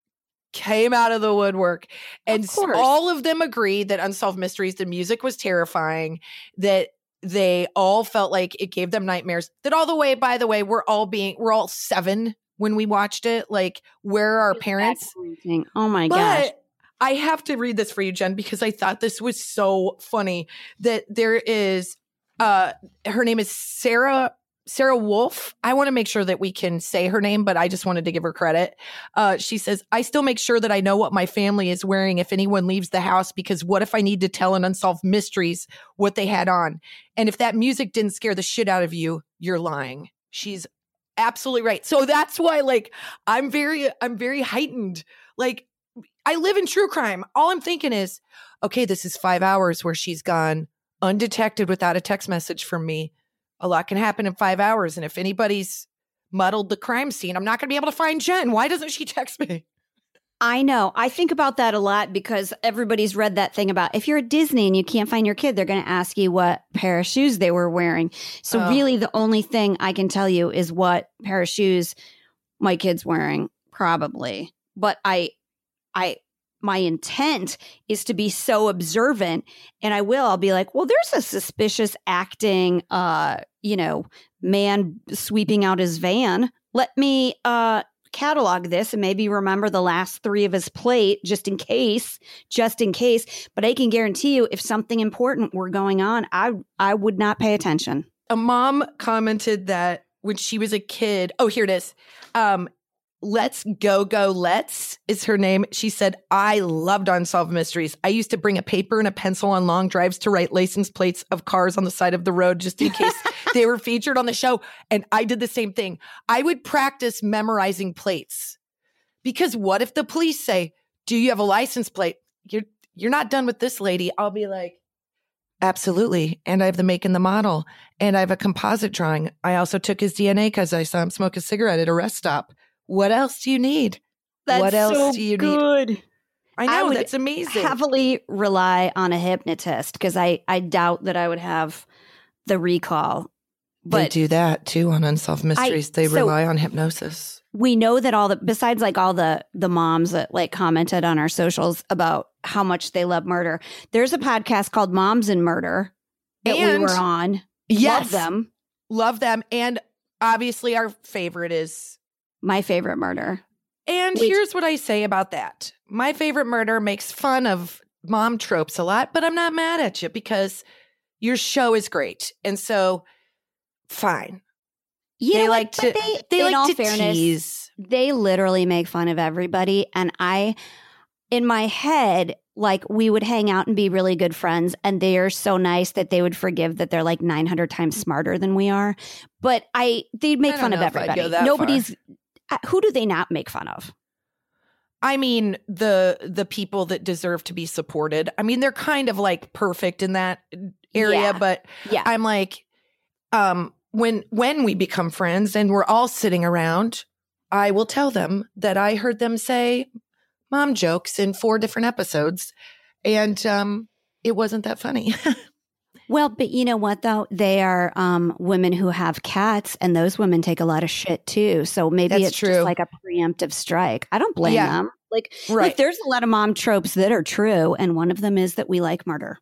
came out of the woodwork, and all of them agree that Unsolved Mysteries, the music was terrifying, that they all felt like it gave them nightmares, that by the way, we're all 7 when we watched it. Like, where are our parents? Oh my gosh. I have to read this for you, Jen, because I thought this was so funny that there is, her name is Sarah Wolf. I want to make sure that we can say her name, but I just wanted to give her credit. She says, I still make sure that I know what my family is wearing if anyone leaves the house, because what if I need to tell an Unsolved Mysteries what they had on? And if that music didn't scare the shit out of you, you're lying. She's absolutely right. So that's why, like, I'm very heightened. Like, I live in true crime. All I'm thinking is, okay, this is 5 hours where she's gone undetected without a text message from me. A lot can happen in 5 hours. And if anybody's muddled the crime scene, I'm not going to be able to find Jen. Why doesn't she text me? I know. I think about that a lot because everybody's read that thing about if you're at Disney and you can't find your kid, they're going to ask you what pair of shoes they were wearing. So really the only thing I can tell you is what pair of shoes my kid's wearing, probably. But my intent is to be so observant, and I'll be like, well, there's a suspicious acting, man sweeping out his van. Let me catalog this and maybe remember the last 3 of his plate just in case. But I can guarantee you, if something important were going on, I would not pay attention. A mom commented that when she was a kid, here it is. Let's Let's is her name. She said, I loved Unsolved Mysteries. I used to bring a paper and a pencil on long drives to write license plates of cars on the side of the road just in case they were featured on the show. And I did the same thing. I would practice memorizing plates because what if the police say, do you have a license plate? You're not done with this, lady. I'll be like, absolutely. And I have the make and the model. And I have a composite drawing. I also took his DNA because I saw him smoke a cigarette at a rest stop. What else do you need? What else do you need? I know, that's amazing. Heavily rely on a hypnotist because I doubt that I would have the recall. But they do that too on Unsolved Mysteries. They rely on hypnosis. We know that besides like all the moms that like commented on our socials about how much they love murder, there's a podcast called Moms and Murder that we were on. Yes. Love them. And obviously our favorite is My Favorite Murder. And here's what I say about that. My Favorite Murder makes fun of mom tropes a lot, but I'm not mad at you because your show is great. And so fine. They like to fairness, tease. They literally make fun of everybody. And in my head, like we would hang out and be really good friends. And they are so nice that they would forgive that they're like 900 times smarter than we are. But they'd make fun of everybody. Who do they not make fun of? I mean, the people that deserve to be supported. I mean, they're kind of like perfect in that area. But I'm like, when we become friends and we're all sitting around, I will tell them that I heard them say mom jokes in 4 different episodes, and it wasn't that funny. Well, but you know what, though? They are women who have cats, and those women take a lot of shit, too. So maybe it's just like a preemptive strike. I don't blame them. Like, there's a lot of mom tropes that are true, and one of them is that we like murder.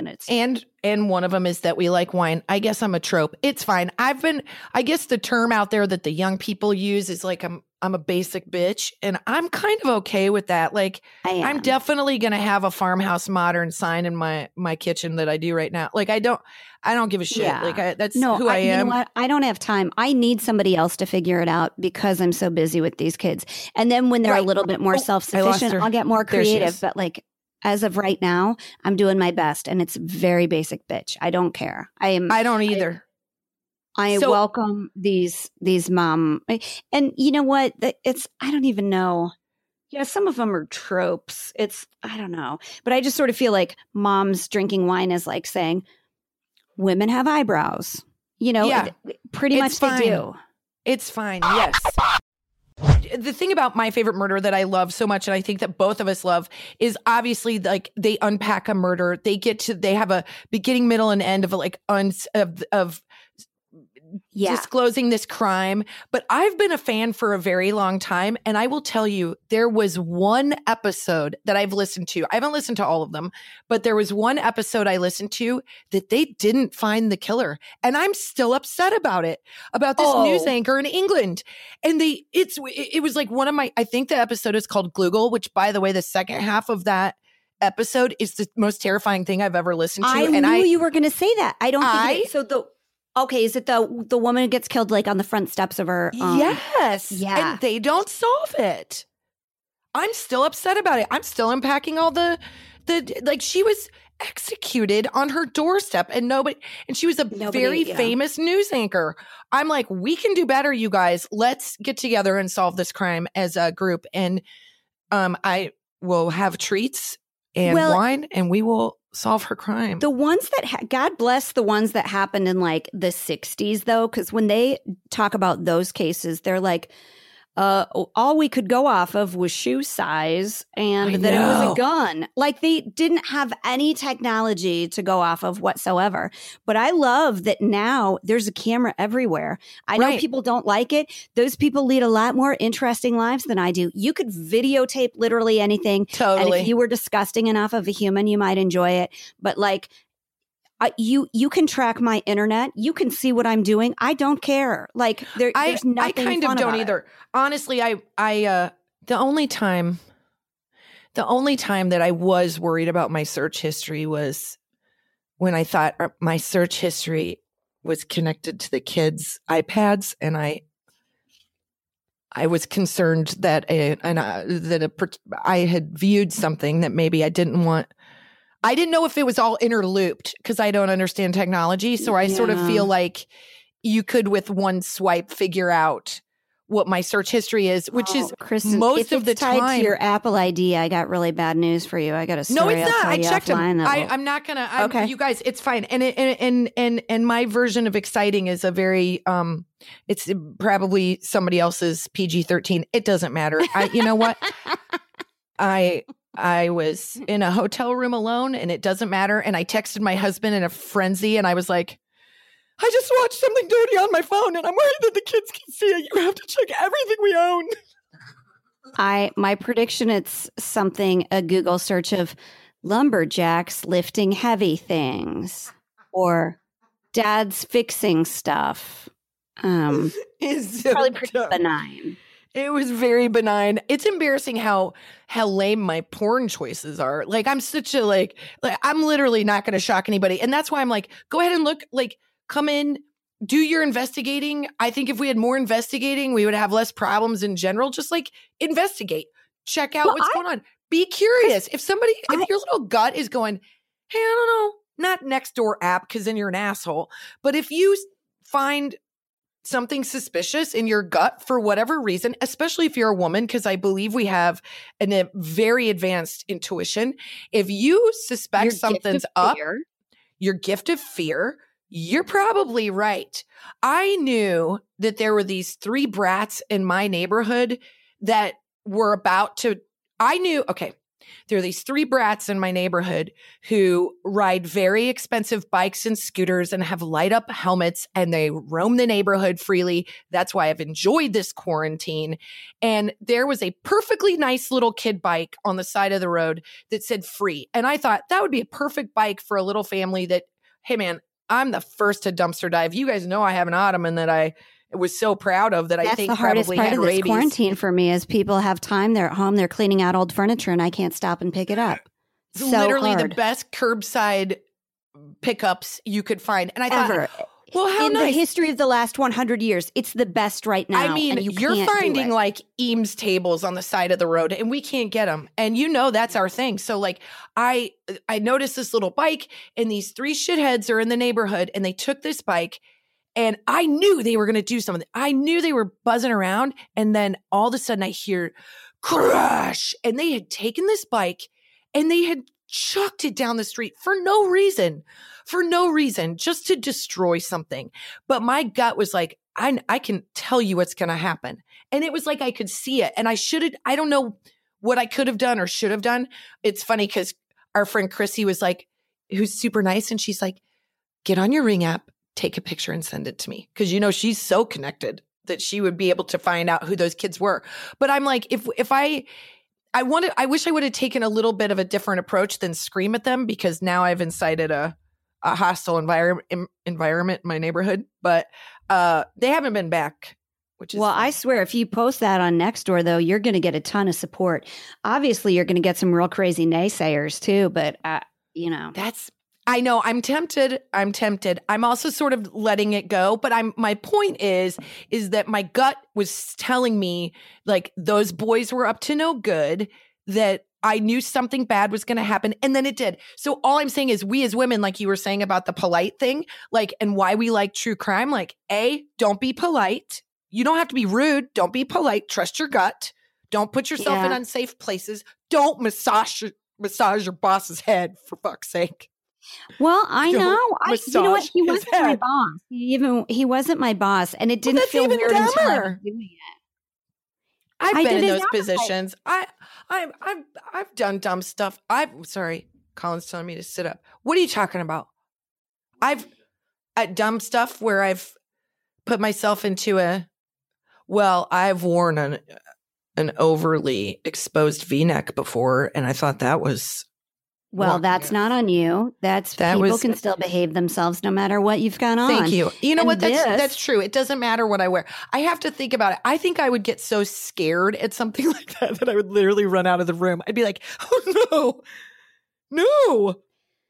And one of them is that we like wine. I guess I'm a trope. It's fine. I guess the term out there that the young people use is like, I'm a basic bitch. And I'm kind of okay with that. Like, I'm definitely going to have a Farmhouse Modern sign in my kitchen that I do right now. Like, I don't give a shit. Yeah. Like, that's who I am. You know what? I don't have time. I need somebody else to figure it out because I'm so busy with these kids. And then when they're a little bit more self-sufficient, I'll get more creative. But like, as of right now, I'm doing my best, and it's very basic bitch. I don't care. I don't either. I welcome these mom, and you know what? I don't even know. Yeah, some of them are tropes. I don't know, but I just sort of feel like moms drinking wine is like saying women have eyebrows. You know, pretty much they do. It's fine. Yes. The thing about My Favorite Murder that I love so much, and I think that both of us love, is obviously like they unpack a murder. They have a beginning, middle, and end of like disclosing this crime. But I've been a fan for a very long time, and I will tell you, there was one episode that I've listened to. I haven't listened to all of them, but there was one episode I listened to that they didn't find the killer, and I'm still upset about it. About this news anchor in England, and it was like one of my. I think the episode is called Gloogle, which, by the way, the second half of that episode is the most terrifying thing I've ever listened to. I knew you were going to say that. I don't think so. Okay, is it the woman who gets killed like on the front steps of her? Yes. Yeah. And they don't solve it. I'm still upset about it. I'm still unpacking all the like she was executed on her doorstep and she was a very famous news anchor. I'm like, we can do better, you guys. Let's get together and solve this crime as a group. And I will have treats and wine, and we will solve her crime. The ones that God bless the ones that happened in like the 60s, though, because when they talk about those cases, they're like, all we could go off of was shoe size and that it was a gun. Like they didn't have any technology to go off of whatsoever. But I love that now there's a camera everywhere. I know people don't like it. Those people lead a lot more interesting lives than I do. You could videotape literally anything. Totally. And if you were disgusting enough of a human, you might enjoy it. But like, you can track my internet. You can see what I'm doing. I don't care. Like there's nothing. I kind of don't either. Honestly, the only time that I was worried about my search history was when I thought my search history was connected to the kids' iPads, and I I was concerned that I had viewed something that maybe I didn't want. I didn't know if it was all interlooped because I don't understand technology. So I sort of feel like you could, with one swipe, figure out what my search history is, which is Kristen, most of the tied time. To your Apple ID, I got really bad news for you. I got a story. No, it's not. I checked them. Offline I'm not gonna. Okay, you guys, it's fine. And my version of exciting is a very it's probably somebody else's PG-13. It doesn't matter. You know what? I was in a hotel room alone, and it doesn't matter. And I texted my husband in a frenzy, and I was like, I just watched something dirty on my phone, and I'm worried that the kids can see it. You have to check everything we own. My prediction, it's a Google search of lumberjacks lifting heavy things or dads fixing stuff. It's probably pretty benign. It was very benign. It's embarrassing how lame my porn choices are. Like, I'm such a like I'm literally not going to shock anybody, and that's why I'm like, go ahead and look. Like, come in, do your investigating. I think if we had more investigating, we would have less problems in general. Just like investigate, check out what's going on. Be curious. If your little gut is going, hey, I don't know, not Nextdoor app because then you're an asshole. But if you find something suspicious in your gut for whatever reason, especially if you're a woman, because I believe we have a very advanced intuition. If you suspect something's up, your gift of fear, you're probably right. I knew that there were these 3 brats in my neighborhood that were there are these 3 brats in my neighborhood who ride very expensive bikes and scooters and have light up helmets, and they roam the neighborhood freely. That's why I've enjoyed this quarantine. And there was a perfectly nice little kid bike on the side of the road that said free. And I thought that would be a perfect bike for a little family that, hey man, I'm the first to dumpster dive. You guys know I have an Ottoman that I was so proud of that. That's I think the hardest probably part of this quarantine for me is people have time. They're at home. They're cleaning out old furniture, and I can't stop and pick it up. It's literally the best curbside pickups you could find. And I thought, well, how in nice. The history of the last 100 years, it's the best right now. I mean, you're finding like Eames tables on the side of the road, and we can't get them. And that's our thing. So like, I noticed this little bike, and these 3 shitheads are in the neighborhood, and they took this bike. And I knew they were going to do something. I knew they were buzzing around. And then all of a sudden I hear crash. And they had taken this bike and they had chucked it down the street for no reason, just to destroy something. But my gut was like, I can tell you what's going to happen. And it was like I could see it. And I don't know what I could have done or should have done. It's funny because our friend Chrissy was like, who's super nice. And she's like, get on your Ring app, take a picture and send it to me. Because, she's so connected that she would be able to find out who those kids were. But I'm like, I wish I would have taken a little bit of a different approach than scream at them, because now I've incited a hostile environment in my neighborhood. But they haven't been back. Which is I swear, if you post that on Nextdoor, though, you're going to get a ton of support. Obviously, you're going to get some real crazy naysayers too. But I know. I'm tempted. I'm also sort of letting it go. But my point is that my gut was telling me like those boys were up to no good, that I knew something bad was going to happen. And then it did. So all I'm saying is, we as women, like you were saying about the polite thing, like, and why we like true crime, like, don't be polite. You don't have to be rude. Don't be polite. Trust your gut. Don't put yourself in unsafe places. Don't massage your boss's head, for fuck's sake. Well, I know. You know what? He wasn't my boss. He wasn't my boss, and it didn't feel weird until I was doing it. I've been in those positions. I've done dumb stuff. Sorry, Colin's telling me to sit up. What are you talking about? I've dumb stuff where I've put myself into I've worn an overly exposed V-neck before, and I thought that was. Well, that's not on you. People can still behave themselves no matter what you've got on. Thank you. You know what? That's true. It doesn't matter what I wear. I have to think about it. I think I would get so scared at something like that I would literally run out of the room. I'd be like, oh no.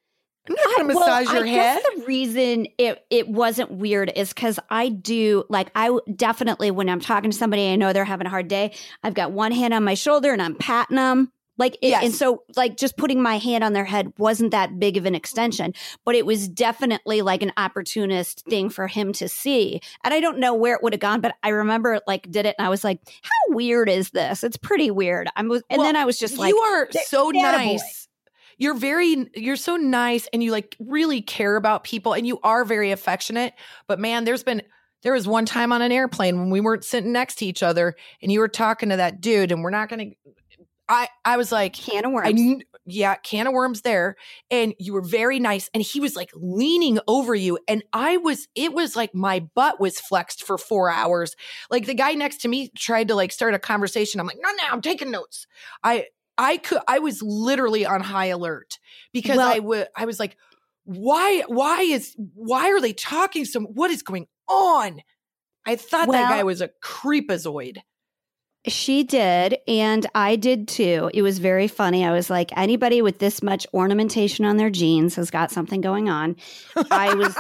I'm not going to massage your head. I guess the reason it wasn't weird is because I do, like, definitely, when I'm talking to somebody, I know they're having a hard day, I've got one hand on my shoulder and I'm patting them. Like, and so, like, just putting my hand on their head wasn't that big of an extension, but it was definitely like an opportunist thing for him to see. And I don't know where it would have gone, but I remember, like, did it, and I was like, how weird is this? It's pretty weird. Then I was just like, you are so nice. You're so nice, and you, like, really care about people, and you are very affectionate. But man, there was one time on an airplane when we weren't sitting next to each other and you were talking to that dude, and we're not going to, I was like, can of worms. Can of worms there. And you were very nice. And he was like leaning over you. And it was like my butt was flexed for 4 hours. Like, the guy next to me tried to, like, start a conversation. I'm like, no, I'm taking notes. I was literally on high alert because I was like, why are they talking what is going on? I thought that guy was a creepazoid. She did, and I did too. It was very funny. I was like, anybody with this much ornamentation on their jeans has got something going on. I was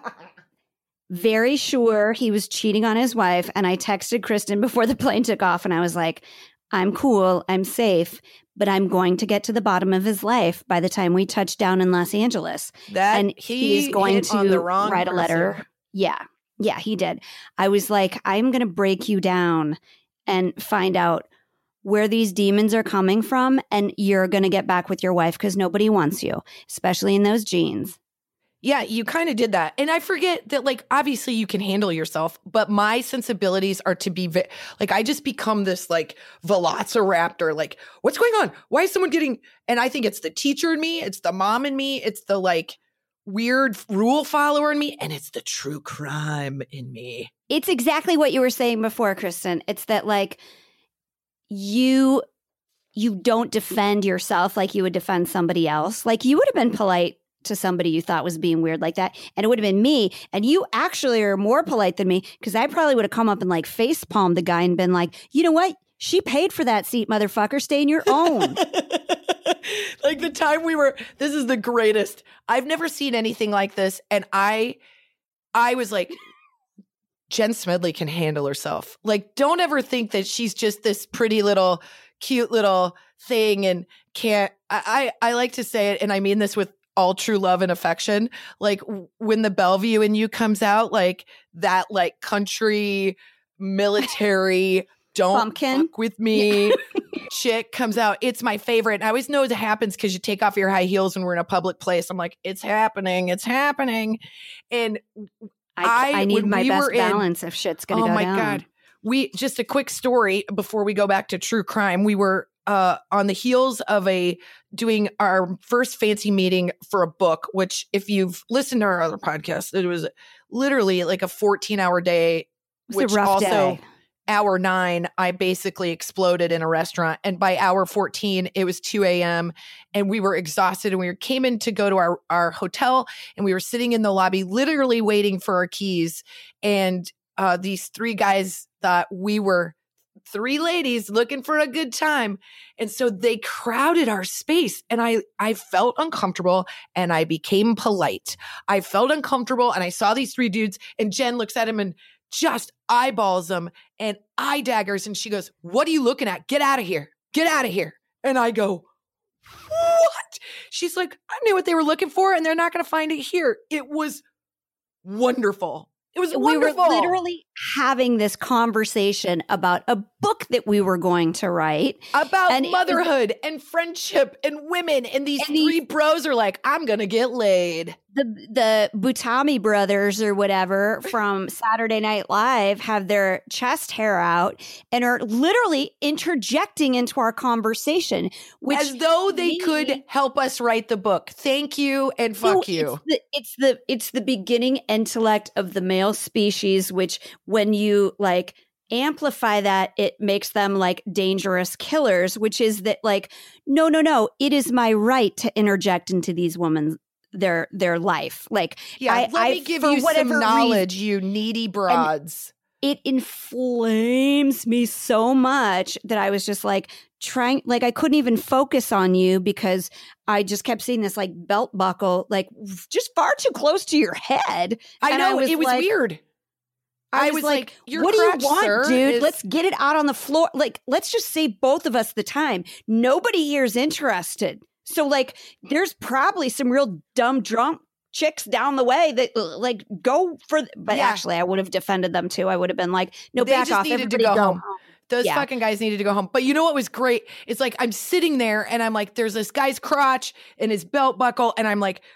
very sure he was cheating on his wife, and I texted Kristen before the plane took off, and I was like, I'm cool, I'm safe, but I'm going to get to the bottom of his life by the time we touch down in Los Angeles. And he's going to write a letter. Yeah, he did. I was like, I'm going to break you down and find out where these demons are coming from, and you're going to get back with your wife because nobody wants you, especially in those jeans. Yeah, you kind of did that. And I forget that, like, obviously you can handle yourself, but my sensibilities are to be, like, I just become this, like, velociraptor. Like, what's going on? Why is someone getting, and I think it's the teacher in me, it's the mom in me, it's the, like, weird rule follower in me, and it's the true crime in me. It's exactly what you were saying before, Kristen. It's that, like, you don't defend yourself like you would defend somebody else. Like, you would have been polite to somebody you thought was being weird like that, and it would have been me. And you actually are more polite than me, because I probably would have come up and, like, face palmed the guy and been like, you know what? She paid for that seat, motherfucker. Stay in your own. Like, the time this is the greatest. I've never seen anything like this. And I was like, Jen Smedley can handle herself. Like, don't ever think that she's just this pretty little, cute little thing and can't. I like to say it, and I mean this with all true love and affection. Like, when the Bellevue in you comes out, like that, like, country military don't fuck with me chick comes out. It's my favorite. And I always know it happens because you take off your high heels when we're in a public place. I'm like, it's happening. And I need my best balance if shit's going to go down. Oh my God. Just a quick story before we go back to true crime. We were on the heels of doing our first fancy meeting for a book, which, if you've listened to our other podcast, it was literally like a 14-hour day. It was a rough day. Hour 9, I basically exploded in a restaurant. And by hour 14, it was 2 a.m. and we were exhausted. And we came in to go to our hotel, and we were sitting in the lobby, literally waiting for our keys. And these 3 guys thought we were 3 ladies looking for a good time. And so they crowded our space, and I felt uncomfortable, and I became polite. I felt uncomfortable, and I saw these 3 dudes, and Jen looks at him and just eyeballs them and eye daggers. And she goes, what are you looking at? Get out of here. Get out of here. And I go, what? She's like, I knew what they were looking for, and they're not going to find it here. It was wonderful. It was wonderful. We were literally having this conversation about a book that we were going to write. About motherhood and friendship and women. And these 3 bros are like, I'm going to get laid. The Butami brothers or whatever from Saturday Night Live have their chest hair out and are literally interjecting into our conversation. Which, as though they could help us write the book. Thank you and fuck you. It's the beginning intellect of the male species, which, when you, like, amplify that, it makes them like dangerous killers, which is that, like, no, it is my right to interject into these women's their life. Like, let me give you some knowledge, you needy broads. it inflames me so much that I was just like trying, like I couldn't even focus on you because I just kept seeing this like belt buckle, like just far too close to your head. I know, it was like, weird. I was like, what do you want, sir, dude? Let's get it out on the floor. Like, let's just save both of us the time. Nobody here is interested. So like, there's probably some real dumb drunk chicks down the way that like go for, but actually I would have defended them too. I would have been like, no, they back just off. needed to Everybody go home. Those fucking guys needed to go home. But you know what was great? It's like I'm sitting there and I'm like, there's this guy's crotch and his belt buckle. And I'm like,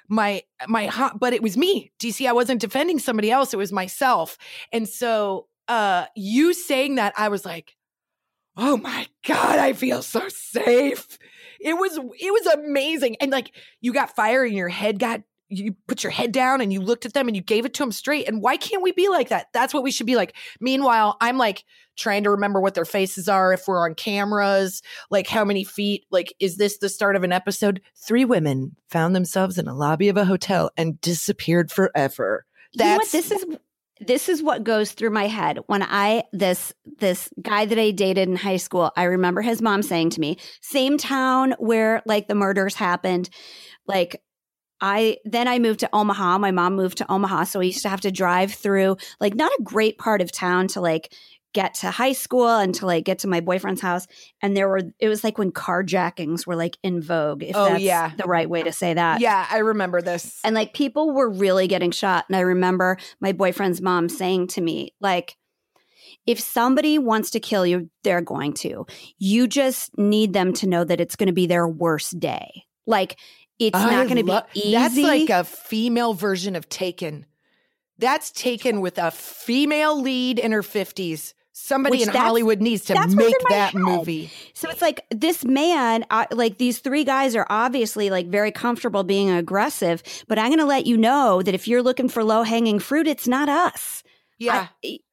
but it was me. Do you see? I wasn't defending somebody else. It was myself. And so you saying that, I was like, oh my God, I feel so safe. It was amazing. And like you got fire in your head, you put your head down and you looked at them and you gave it to them straight. And why can't we be like that? That's what we should be like. Meanwhile, I'm like trying to remember what their faces are, if we're on cameras, like how many feet, like, is this the start of an episode? 3 women found themselves in a lobby of a hotel and disappeared forever. That's this is what goes through my head when this guy that I dated in high school, I remember his mom saying to me, same town where like the murders happened, like I moved to Omaha. My mom moved to Omaha. So I used to have to drive through like not a great part of town to like get to high school and to like get to my boyfriend's house. And it was like when carjackings were like in vogue, if that's the right way to say that. Yeah, I remember this. And like people were really getting shot. And I remember my boyfriend's mom saying to me, like, if somebody wants to kill you, they're going to. You just need them to know that it's going to be their worst day. Like, it's not going to be easy. That's like a female version of Taken. That's Taken with a female lead in her 50s. Somebody in Hollywood needs to make that movie. So it's like this man, like these 3 guys are obviously like very comfortable being aggressive, but I'm going to let you know that if you're looking for low-hanging fruit, it's not us. Yeah.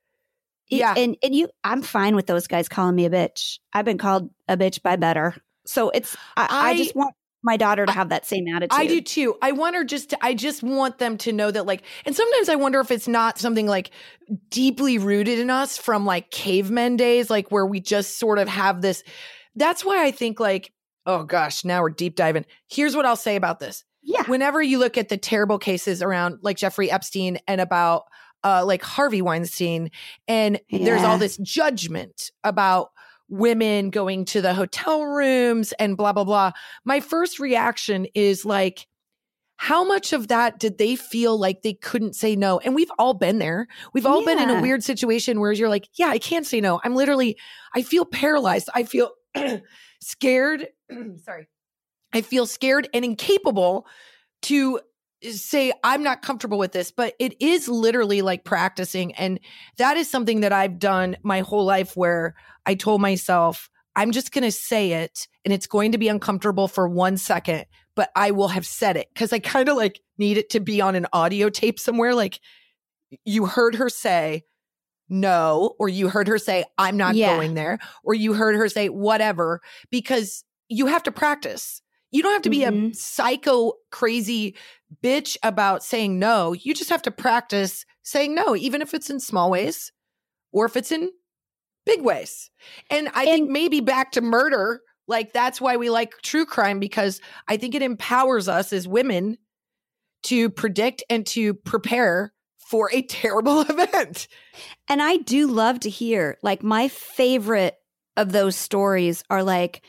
And I'm fine with those guys calling me a bitch. I've been called a bitch by better. So it's, I just want my daughter to have that same attitude. I do too. I just want them to know that like, and sometimes I wonder if it's not something like deeply rooted in us from like cavemen days, like where we just sort of have this. That's why I think like, oh gosh, now we're deep diving. Here's what I'll say about this. Yeah. Whenever you look at the terrible cases around like Jeffrey Epstein and about like Harvey Weinstein, and there's all this judgment about women going to the hotel rooms and blah, blah, blah. My first reaction is like, how much of that did they feel like they couldn't say no? And we've all been there. We've all been in a weird situation where you're like, yeah, I can't say no. I feel paralyzed. I feel scared. Sorry. I feel scared and incapable to say I'm not comfortable with this, but it is literally like practicing. And that is something that I've done my whole life where I told myself, I'm just going to say it and it's going to be uncomfortable for 1 second, but I will have said it because I kind of like need it to be on an audio tape somewhere. Like you heard her say no, or you heard her say, I'm not going there, or you heard her say whatever, because you have to practice. You don't have to be a psycho crazy bitch about saying no. You just have to practice saying no, even if it's in small ways or if it's in big ways. And I think maybe back to murder, like that's why we like true crime, because I think it empowers us as women to predict and to prepare for a terrible event. And I do love to hear, like my favorite of those stories are like,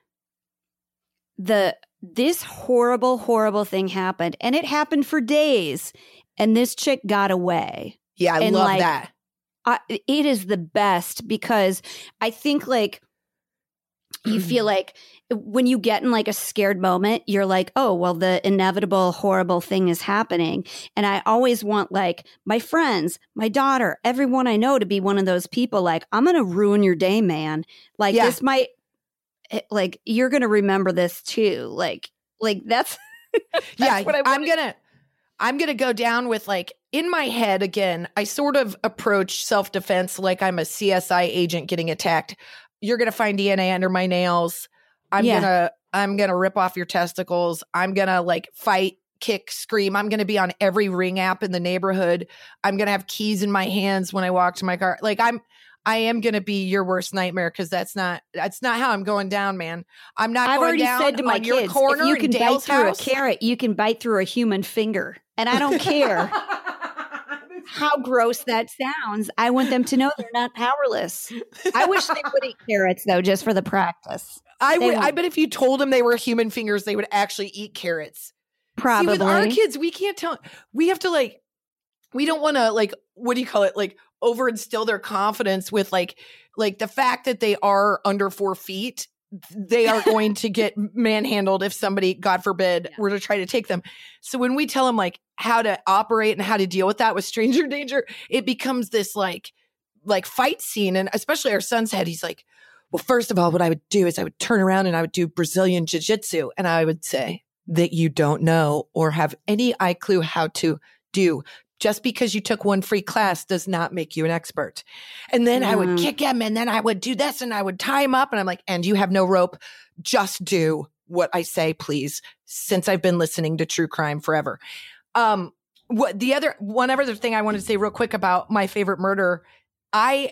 this horrible thing happened and it happened for days and this chick got away. Yeah, I love that. It is the best because I think like you feel like when you get in like a scared moment, you're like, oh, well, the inevitable horrible thing is happening. And I always want like my friends, my daughter, everyone I know to be one of those people like, I'm going to ruin your day, man. Like this might, like you're gonna remember this too, like that's, that's what I'm gonna go down with. Like in my head again, I sort of approach self-defense like I'm a CSI agent getting attacked. You're gonna find DNA under my nails. I'm gonna rip off your testicles. I'm gonna like fight kick, scream. I'm going to be on every Ring app in the neighborhood. I'm going to have keys in my hands when I walk to my car. Like I am going to be your worst nightmare because that's not how I'm going down, man. I'm not I've going already down said to my on your kids, corner if you in can bite Dale's through house. a carrot, you can bite through a human finger. And I don't care how gross that sounds. I want them to know they're not powerless. I wish they would eat carrots, though, just for the practice. I bet if you told them they were human fingers, they would actually eat carrots. Probably. See, with our kids, we can't tell. We have to we don't want to what do you call it? Like over instill their confidence with like the fact that they are under 4 feet. They are going to get manhandled if somebody, God forbid, were to try to take them. So when we tell them like how to operate and how to deal with that with stranger danger, it becomes this like fight scene. And especially our son's head, he's like, well, first of all, what I would do is I would turn around and I would do Brazilian jiu-jitsu. And I would say that you don't know or have any clue how to do. Just because you took one free class does not make you an expert. And then I would kick him and then I would do this and I would tie him up. And I'm like, and you have no rope. Just do what I say, please. Since I've been listening to true crime forever. One other thing I wanted to say real quick about My Favorite Murder. I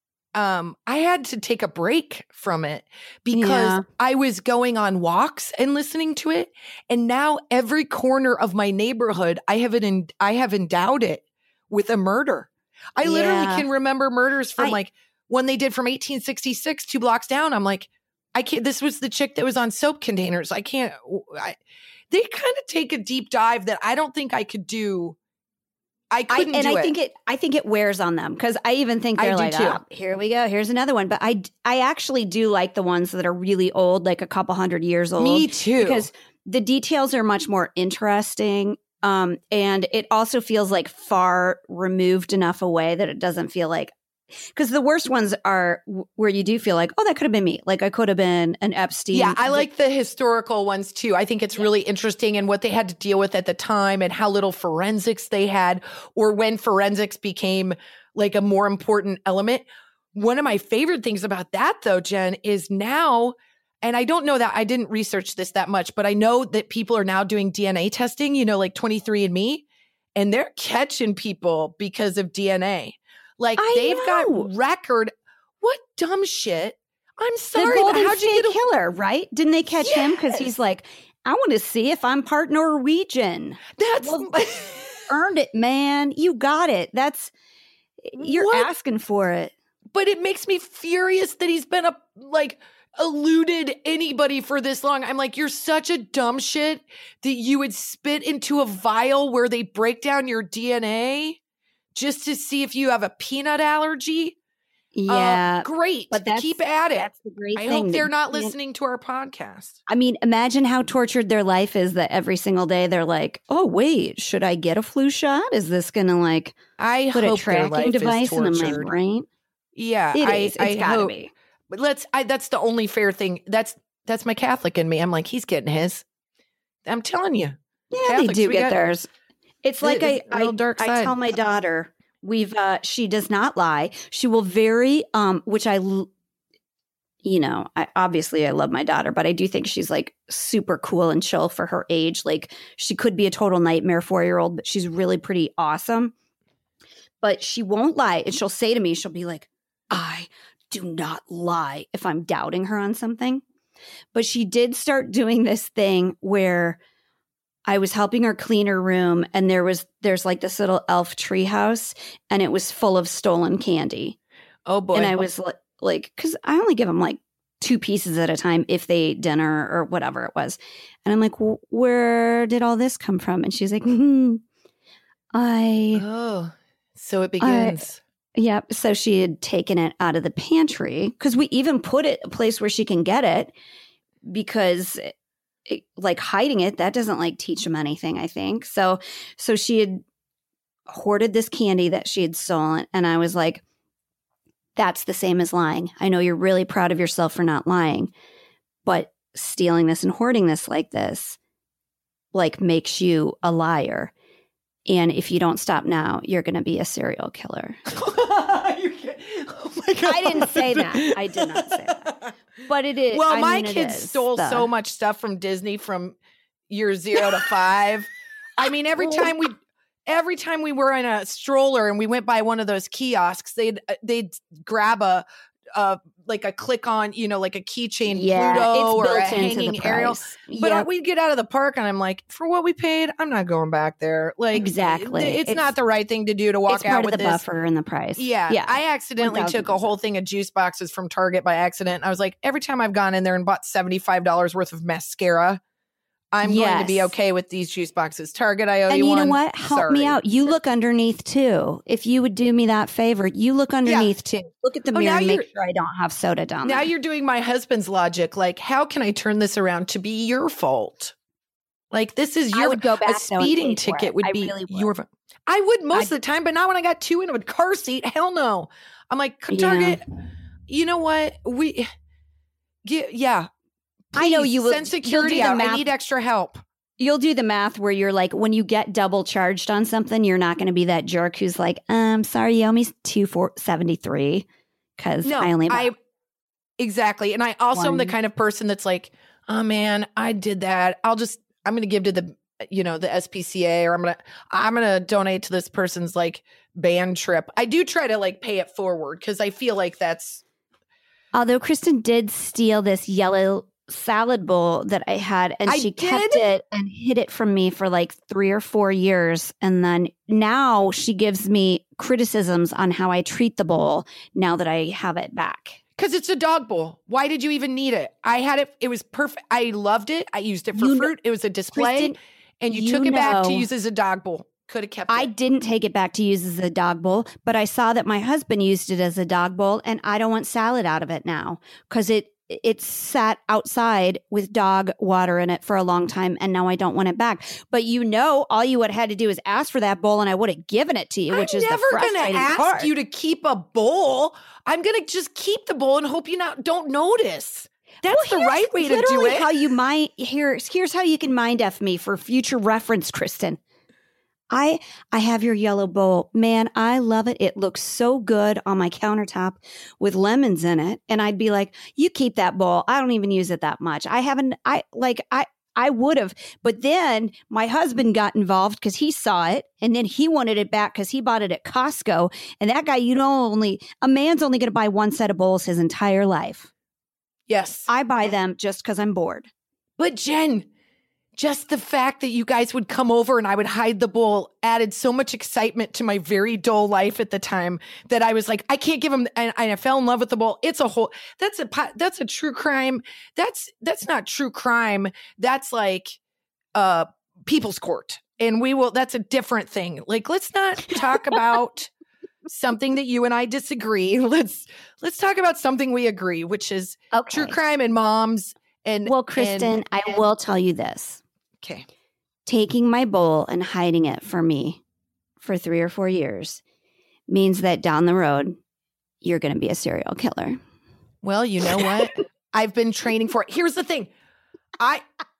had to take a break from it because I was going on walks and listening to it. And now every corner of my neighborhood, I have endowed it with a murder. I literally can remember murders from when they did from 1866, 2 blocks down. I'm like, I can't, this was the chick that was on soap containers. They kind of take a deep dive that I don't think I could do. I think it wears on them because I even think they're like, oh, here we go. Here's another one. But I actually do like the ones that are really old, like a couple 100 years old. Me too. Because the details are much more interesting. And it also feels like far removed enough away that it doesn't feel like, because the worst ones are where you do feel like, oh, that could have been me. Like I could have been an Epstein. Yeah, I like the historical ones too. I think it's really interesting and what they had to deal with at the time and how little forensics they had or when forensics became like a more important element. One of my favorite things about that though, Jen, is now, and I don't know that I didn't research this that much, but I know that people are now doing DNA testing, like 23andMe, and they're catching people because of DNA. Like they've got record. What dumb shit. I'm sorry. The Golden State Killer, right? Didn't they catch him? Because he's like, I want to see if I'm part Norwegian. Earned it, man. You got it. You're asking for it. But it makes me furious that he's been eluded anybody for this long. I'm like, you're such a dumb shit that you would spit into a vial where they break down your DNA. Just to see if you have a peanut allergy? Yeah. Great. But keep at it. That's the great thing. I hope they're not listening to our podcast. I mean, imagine how tortured their life is that every single day they're like, oh, wait, should I get a flu shot? Is this going to put a tracking device in my brain? Yeah. It's gotta be. But that's the only fair thing. That's my Catholic in me. I'm like, he's getting his. I'm telling you. Yeah, Catholics, they do get theirs. It's like I tell my daughter, she does not lie. She will which I obviously I love my daughter, but I do think she's like super cool and chill for her age. Like she could be a total nightmare 4-year-old, but she's really pretty awesome. But she won't lie. And she'll say to me, she'll be like, I do not lie if I'm doubting her on something. But she did start doing this thing where I was helping her clean her room and there's like this little elf treehouse and it was full of stolen candy. Oh boy. And I was like, cause I only give them like 2 pieces at a time if they ate dinner or whatever it was. And I'm like, well, where did all this come from? And she's like, so it begins. Yeah. So she had taken it out of the pantry because we even put it a place where she can get it because hiding it, that doesn't teach them anything, I think. So she had hoarded this candy that she had stolen. And I was like, that's the same as lying. I know you're really proud of yourself for not lying, but stealing this and hoarding this like this, makes you a liar. And if you don't stop now, you're going to be a serial killer. Oh my God. I didn't say that. I did not say that. But it is. Well, my kids stole so much stuff from Disney from year 0 to 5. I mean, every time we were in a stroller and we went by one of those kiosks, they'd grab a like a click on, like a keychain Pluto or a hanging Ariel. But we'd get out of the park and I'm like, for what we paid, I'm not going back there. Like, exactly. It's not the right thing to do to walk out with the buffer and the price. Yeah. I accidentally 1000%. took a whole thing of juice boxes from Target by accident. I was like, every time I've gone in there and bought $75 worth of mascara, I'm going to be okay with these juice boxes. Target, I owe you one. And you know what? Help me out. You look underneath too. If you would do me that favor, you look underneath too. Look at the mirror and make sure I don't have soda down there. Now you're doing my husband's logic. Like, how can I turn this around to be your fault? Like, this is your a speeding ticket would be your fault. I would most of the time, but not when I got two in a car seat. Hell no. I'm like, Target, you know what? Please, I know you will send security out. I need extra help. You'll do the math where you're like, when you get double charged on something, you're not going to be that jerk who's like, sorry, you owe me $273 because exactly. And I also am the kind of person that's like, oh man, I did that. I'm going to give to the SPCA, or I'm going to donate to this person's like band trip. I do try to like pay it forward because I feel like that's. Although Kristen did steal this yellow salad bowl that I had, and she kept it and hid it from me for like 3 or 4 years. And then now she gives me criticisms on how I treat the bowl now that I have it back. Because it's a dog bowl. Why did you even need it? I had it. It was perfect. I loved it. I used it for fruit. It was a display. Kristen, and you took it back to use as a dog bowl. Could have kept it. I didn't take it back to use as a dog bowl, but I saw that my husband used it as a dog bowl, and I don't want salad out of it now because it sat outside with dog water in it for a long time, and now I don't want it back. But all you would have had to do is ask for that bowl, and I would have given it to you, which is the frustrating part. I'm never going to ask you to keep a bowl. I'm going to just keep the bowl and hope you don't notice. That's the right way to do it. How you here's how you can mind F me for future reference, Kristen. I have your yellow bowl. Man, I love it. It looks so good on my countertop with lemons in it. And I'd be like, you keep that bowl. I don't even use it that much. I would have. But then my husband got involved because he saw it, and then he wanted it back because he bought it at Costco. And that guy, a man's only going to buy one set of bowls his entire life. Yes. I buy them just because I'm bored. But Jen, just the fact that you guys would come over and I would hide the bowl added so much excitement to my very dull life at the time that I was like, I can't give him. And I fell in love with the bowl. That's a true crime. That's not true crime. That's like people's court. And that's a different thing. Like, let's not talk about something that you and I disagree. Let's talk about something we agree, which is true crime and moms. Well, Kristen, I will tell you this. Okay. Taking my bowl and hiding it for me for 3 or 4 years means that down the road, you're going to be a serial killer. Well, you know what? I've been training for it. Here's the thing. I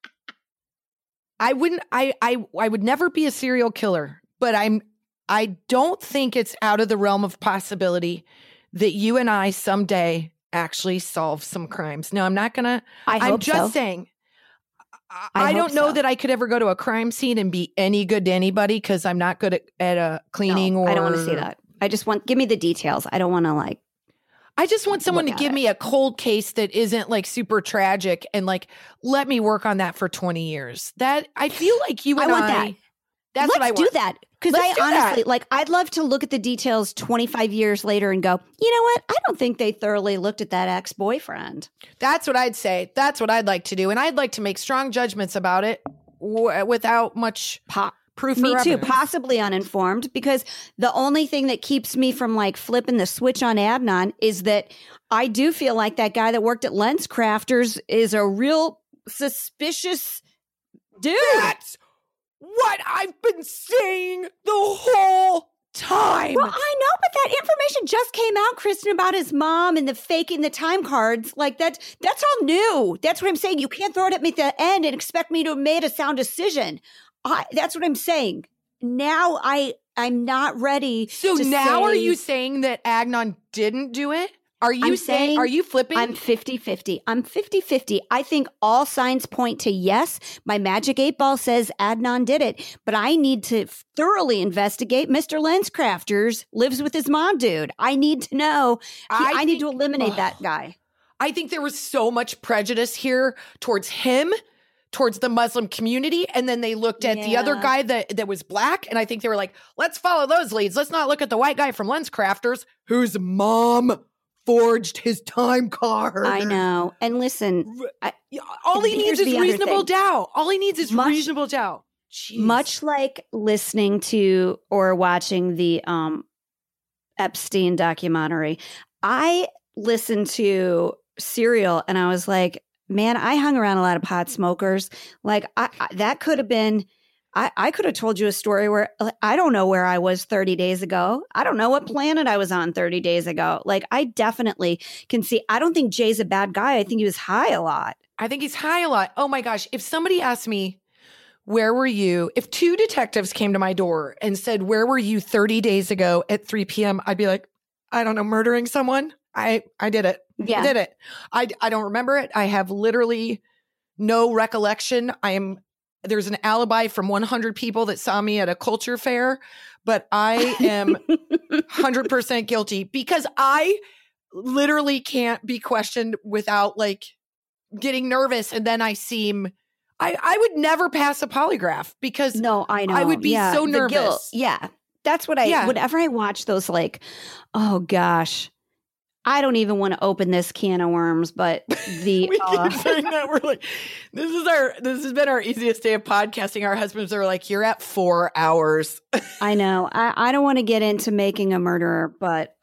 would never be a serial killer, but I don't think it's out of the realm of possibility that you and I someday actually solve some crimes. No, I'm not going to. I'm just saying. I don't know that I could ever go to a crime scene and be any good to anybody because I'm not good at cleaning. I don't want to see that. I just give me the details. I don't want to I just want someone to give me a cold case that isn't like super tragic and like, let me work on that for 20 years. That I feel like you and I want that. That's what I want. Let's do that. Because honestly, I'd love to look at the details 25 years later and go, you know what? I don't think they thoroughly looked at that ex-boyfriend. That's what I'd say. That's what I'd like to do. And I'd like to make strong judgments about it without much proof or evidence. Me too, possibly uninformed, because the only thing that keeps me from flipping the switch on Adnan is that I do feel like that guy that worked at Lens Crafters is a real suspicious dude. That's what I've been saying the whole time. Well, I know, but that information just came out, Kristen, about his mom and the faking the time cards. That's all new. That's what I'm saying. You can't throw it at me at the end and expect me to have made a sound decision. That's what I'm saying. Now I'm not ready. So now are you saying that Adnan didn't do it? Are you saying, are you flipping? I'm 50-50. I'm 50-50. I think all signs point to yes. My magic 8-ball says Adnan did it, but I need to thoroughly investigate Mr. LensCrafters lives with his mom, dude. I need to know. I need to eliminate that guy. I think there was so much prejudice here towards him, towards the Muslim community. And then they looked at the other guy that was black. And I think they were like, let's follow those leads. Let's not look at the white guy from LensCrafters whose mom forged his time card. I know. And listen, all he needs is reasonable doubt. All he needs is reasonable doubt. Jeez. Much like listening to or watching the Epstein documentary, I listened to Serial and I was like, man, I hung around a lot of pot smokers. Like that could have been, I could have told you a story where I don't know where I was 30 days ago. I don't know what planet I was on 30 days ago. Like I definitely can see, I don't think Jay's a bad guy. I think he was high a lot. I think he's high a lot. Oh my gosh. If somebody asked me, where were you? If 2 detectives came to my door and said, where were you 30 days ago at 3 p.m.? I'd be like, I don't know, murdering someone. I did it. Yeah. I did it. I don't remember it. I have literally no recollection. There's an alibi from 100 people that saw me at a culture fair, but I am 100% guilty because I literally can't be questioned without like getting nervous. And then I would never pass a polygraph because no, I know. I would be so nervous. Yeah. That's what whenever I watch those, like, oh gosh, I don't even want to open this can of worms, but we keep saying that. We're like, this has been our easiest day of podcasting. Our husbands are like, you're at 4 hours. I know. I don't want to get into making a murderer, but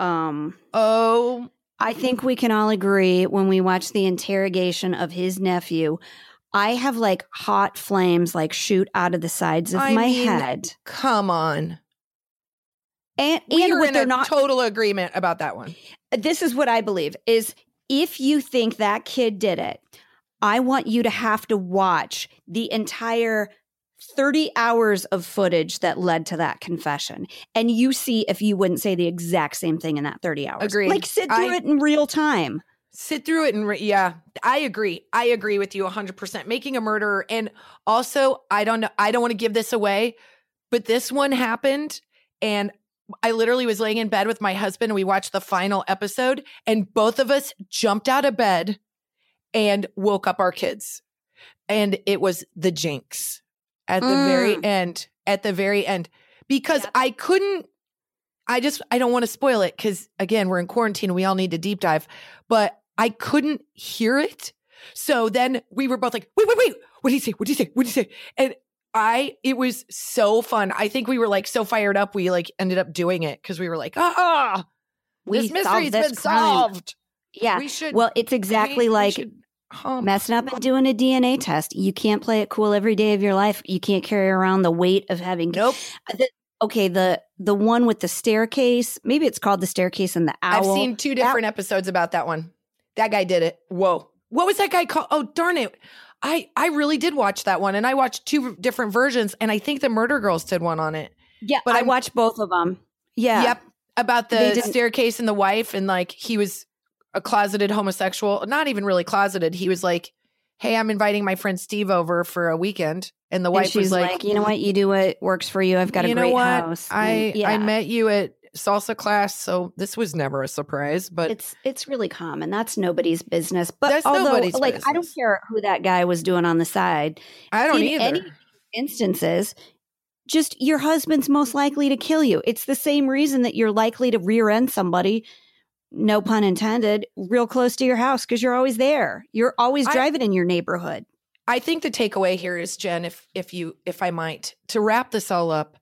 I think we can all agree when we watch the interrogation of his nephew, I have like hot flames like shoot out of the sides of my head. Come on. And we're in total agreement about that one. This is what I believe is if you think that kid did it, I want you to have to watch the entire 30 hours of footage that led to that confession. And you see if you wouldn't say the exact same thing in that 30 hours. Agreed. Like sit through it in real time. Sit through it yeah, I agree. I agree with you 100%. Making a murderer. And also, I don't know, I don't want to give this away, but this one happened and I literally was laying in bed with my husband and we watched the final episode and both of us jumped out of bed and woke up our kids. And it was the jinx at the very end, because I don't want to spoil it because again, we're in quarantine and we all need to deep dive, but I couldn't hear it. So then we were both like, wait, what did he say? What did he say? And it was so fun. I think we were like so fired up. We like ended up doing it because we were like, this mystery's been solved. Yeah. It's exactly messing up and doing a DNA test. You can't play it cool every day of your life. You can't carry around the weight of having. Nope. The one with the staircase, maybe it's called The Staircase and the Owl. I've seen 2 different episodes about that one. That guy did it. Whoa. What was that guy called? Oh, darn it. I really did watch that one and I watched 2 different versions and I think the Murder Girls did one on it. Yeah, but I watched both of them. Yeah. Yep. About the staircase and the wife and like he was a closeted homosexual, not even really closeted. He was like, hey, I'm inviting my friend Steve over for a weekend. And the wife was like, you know what? You do what works for you. I've got a great house. I met you at salsa class, so this was never a surprise, but it's really common. That's nobody's business. But that's nobody's business. I don't care who that guy was doing on the side. I don't either. In any instances, just your husband's most likely to kill you. It's the same reason that you're likely to rear end somebody, no pun intended, real close to your house because you're always there. You're always driving in your neighborhood. I think the takeaway here is, Jen, if I might, to wrap this all up,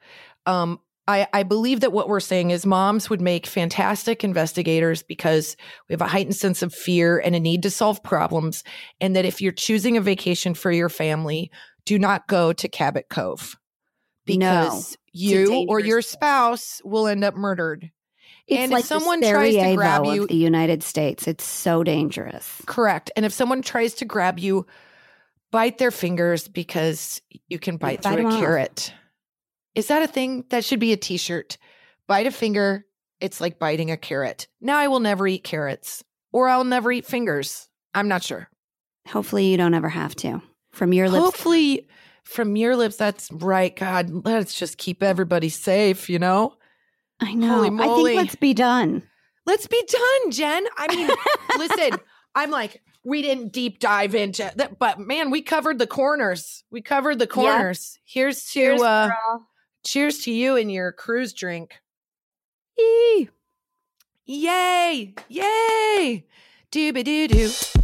I believe that what we're saying is moms would make fantastic investigators because we have a heightened sense of fear and a need to solve problems. And that if you're choosing a vacation for your family, do not go to Cabot Cove because you or your spouse will end up murdered. It's and like if someone tries to grab you, of the United States, it's so dangerous. Correct. And if someone tries to grab you, bite their fingers because you can bite through a carrot. Is that a thing? That should be a t-shirt. Bite a finger. It's like biting a carrot. Now I will never eat carrots. or I'll never eat fingers. I'm not sure. Hopefully you don't ever have to. From your lips. Hopefully from your lips. That's right. God, let's just keep everybody safe, you know? I know. Holy I moly. think let's be done. Let's be done, Jen. I mean, listen, I'm like, we didn't deep dive into that, but man, we covered the corners. We covered the corners. Yep. Cheers to you and your cruise drink. Yee. Yay. Yay. Dooba-doo-doo.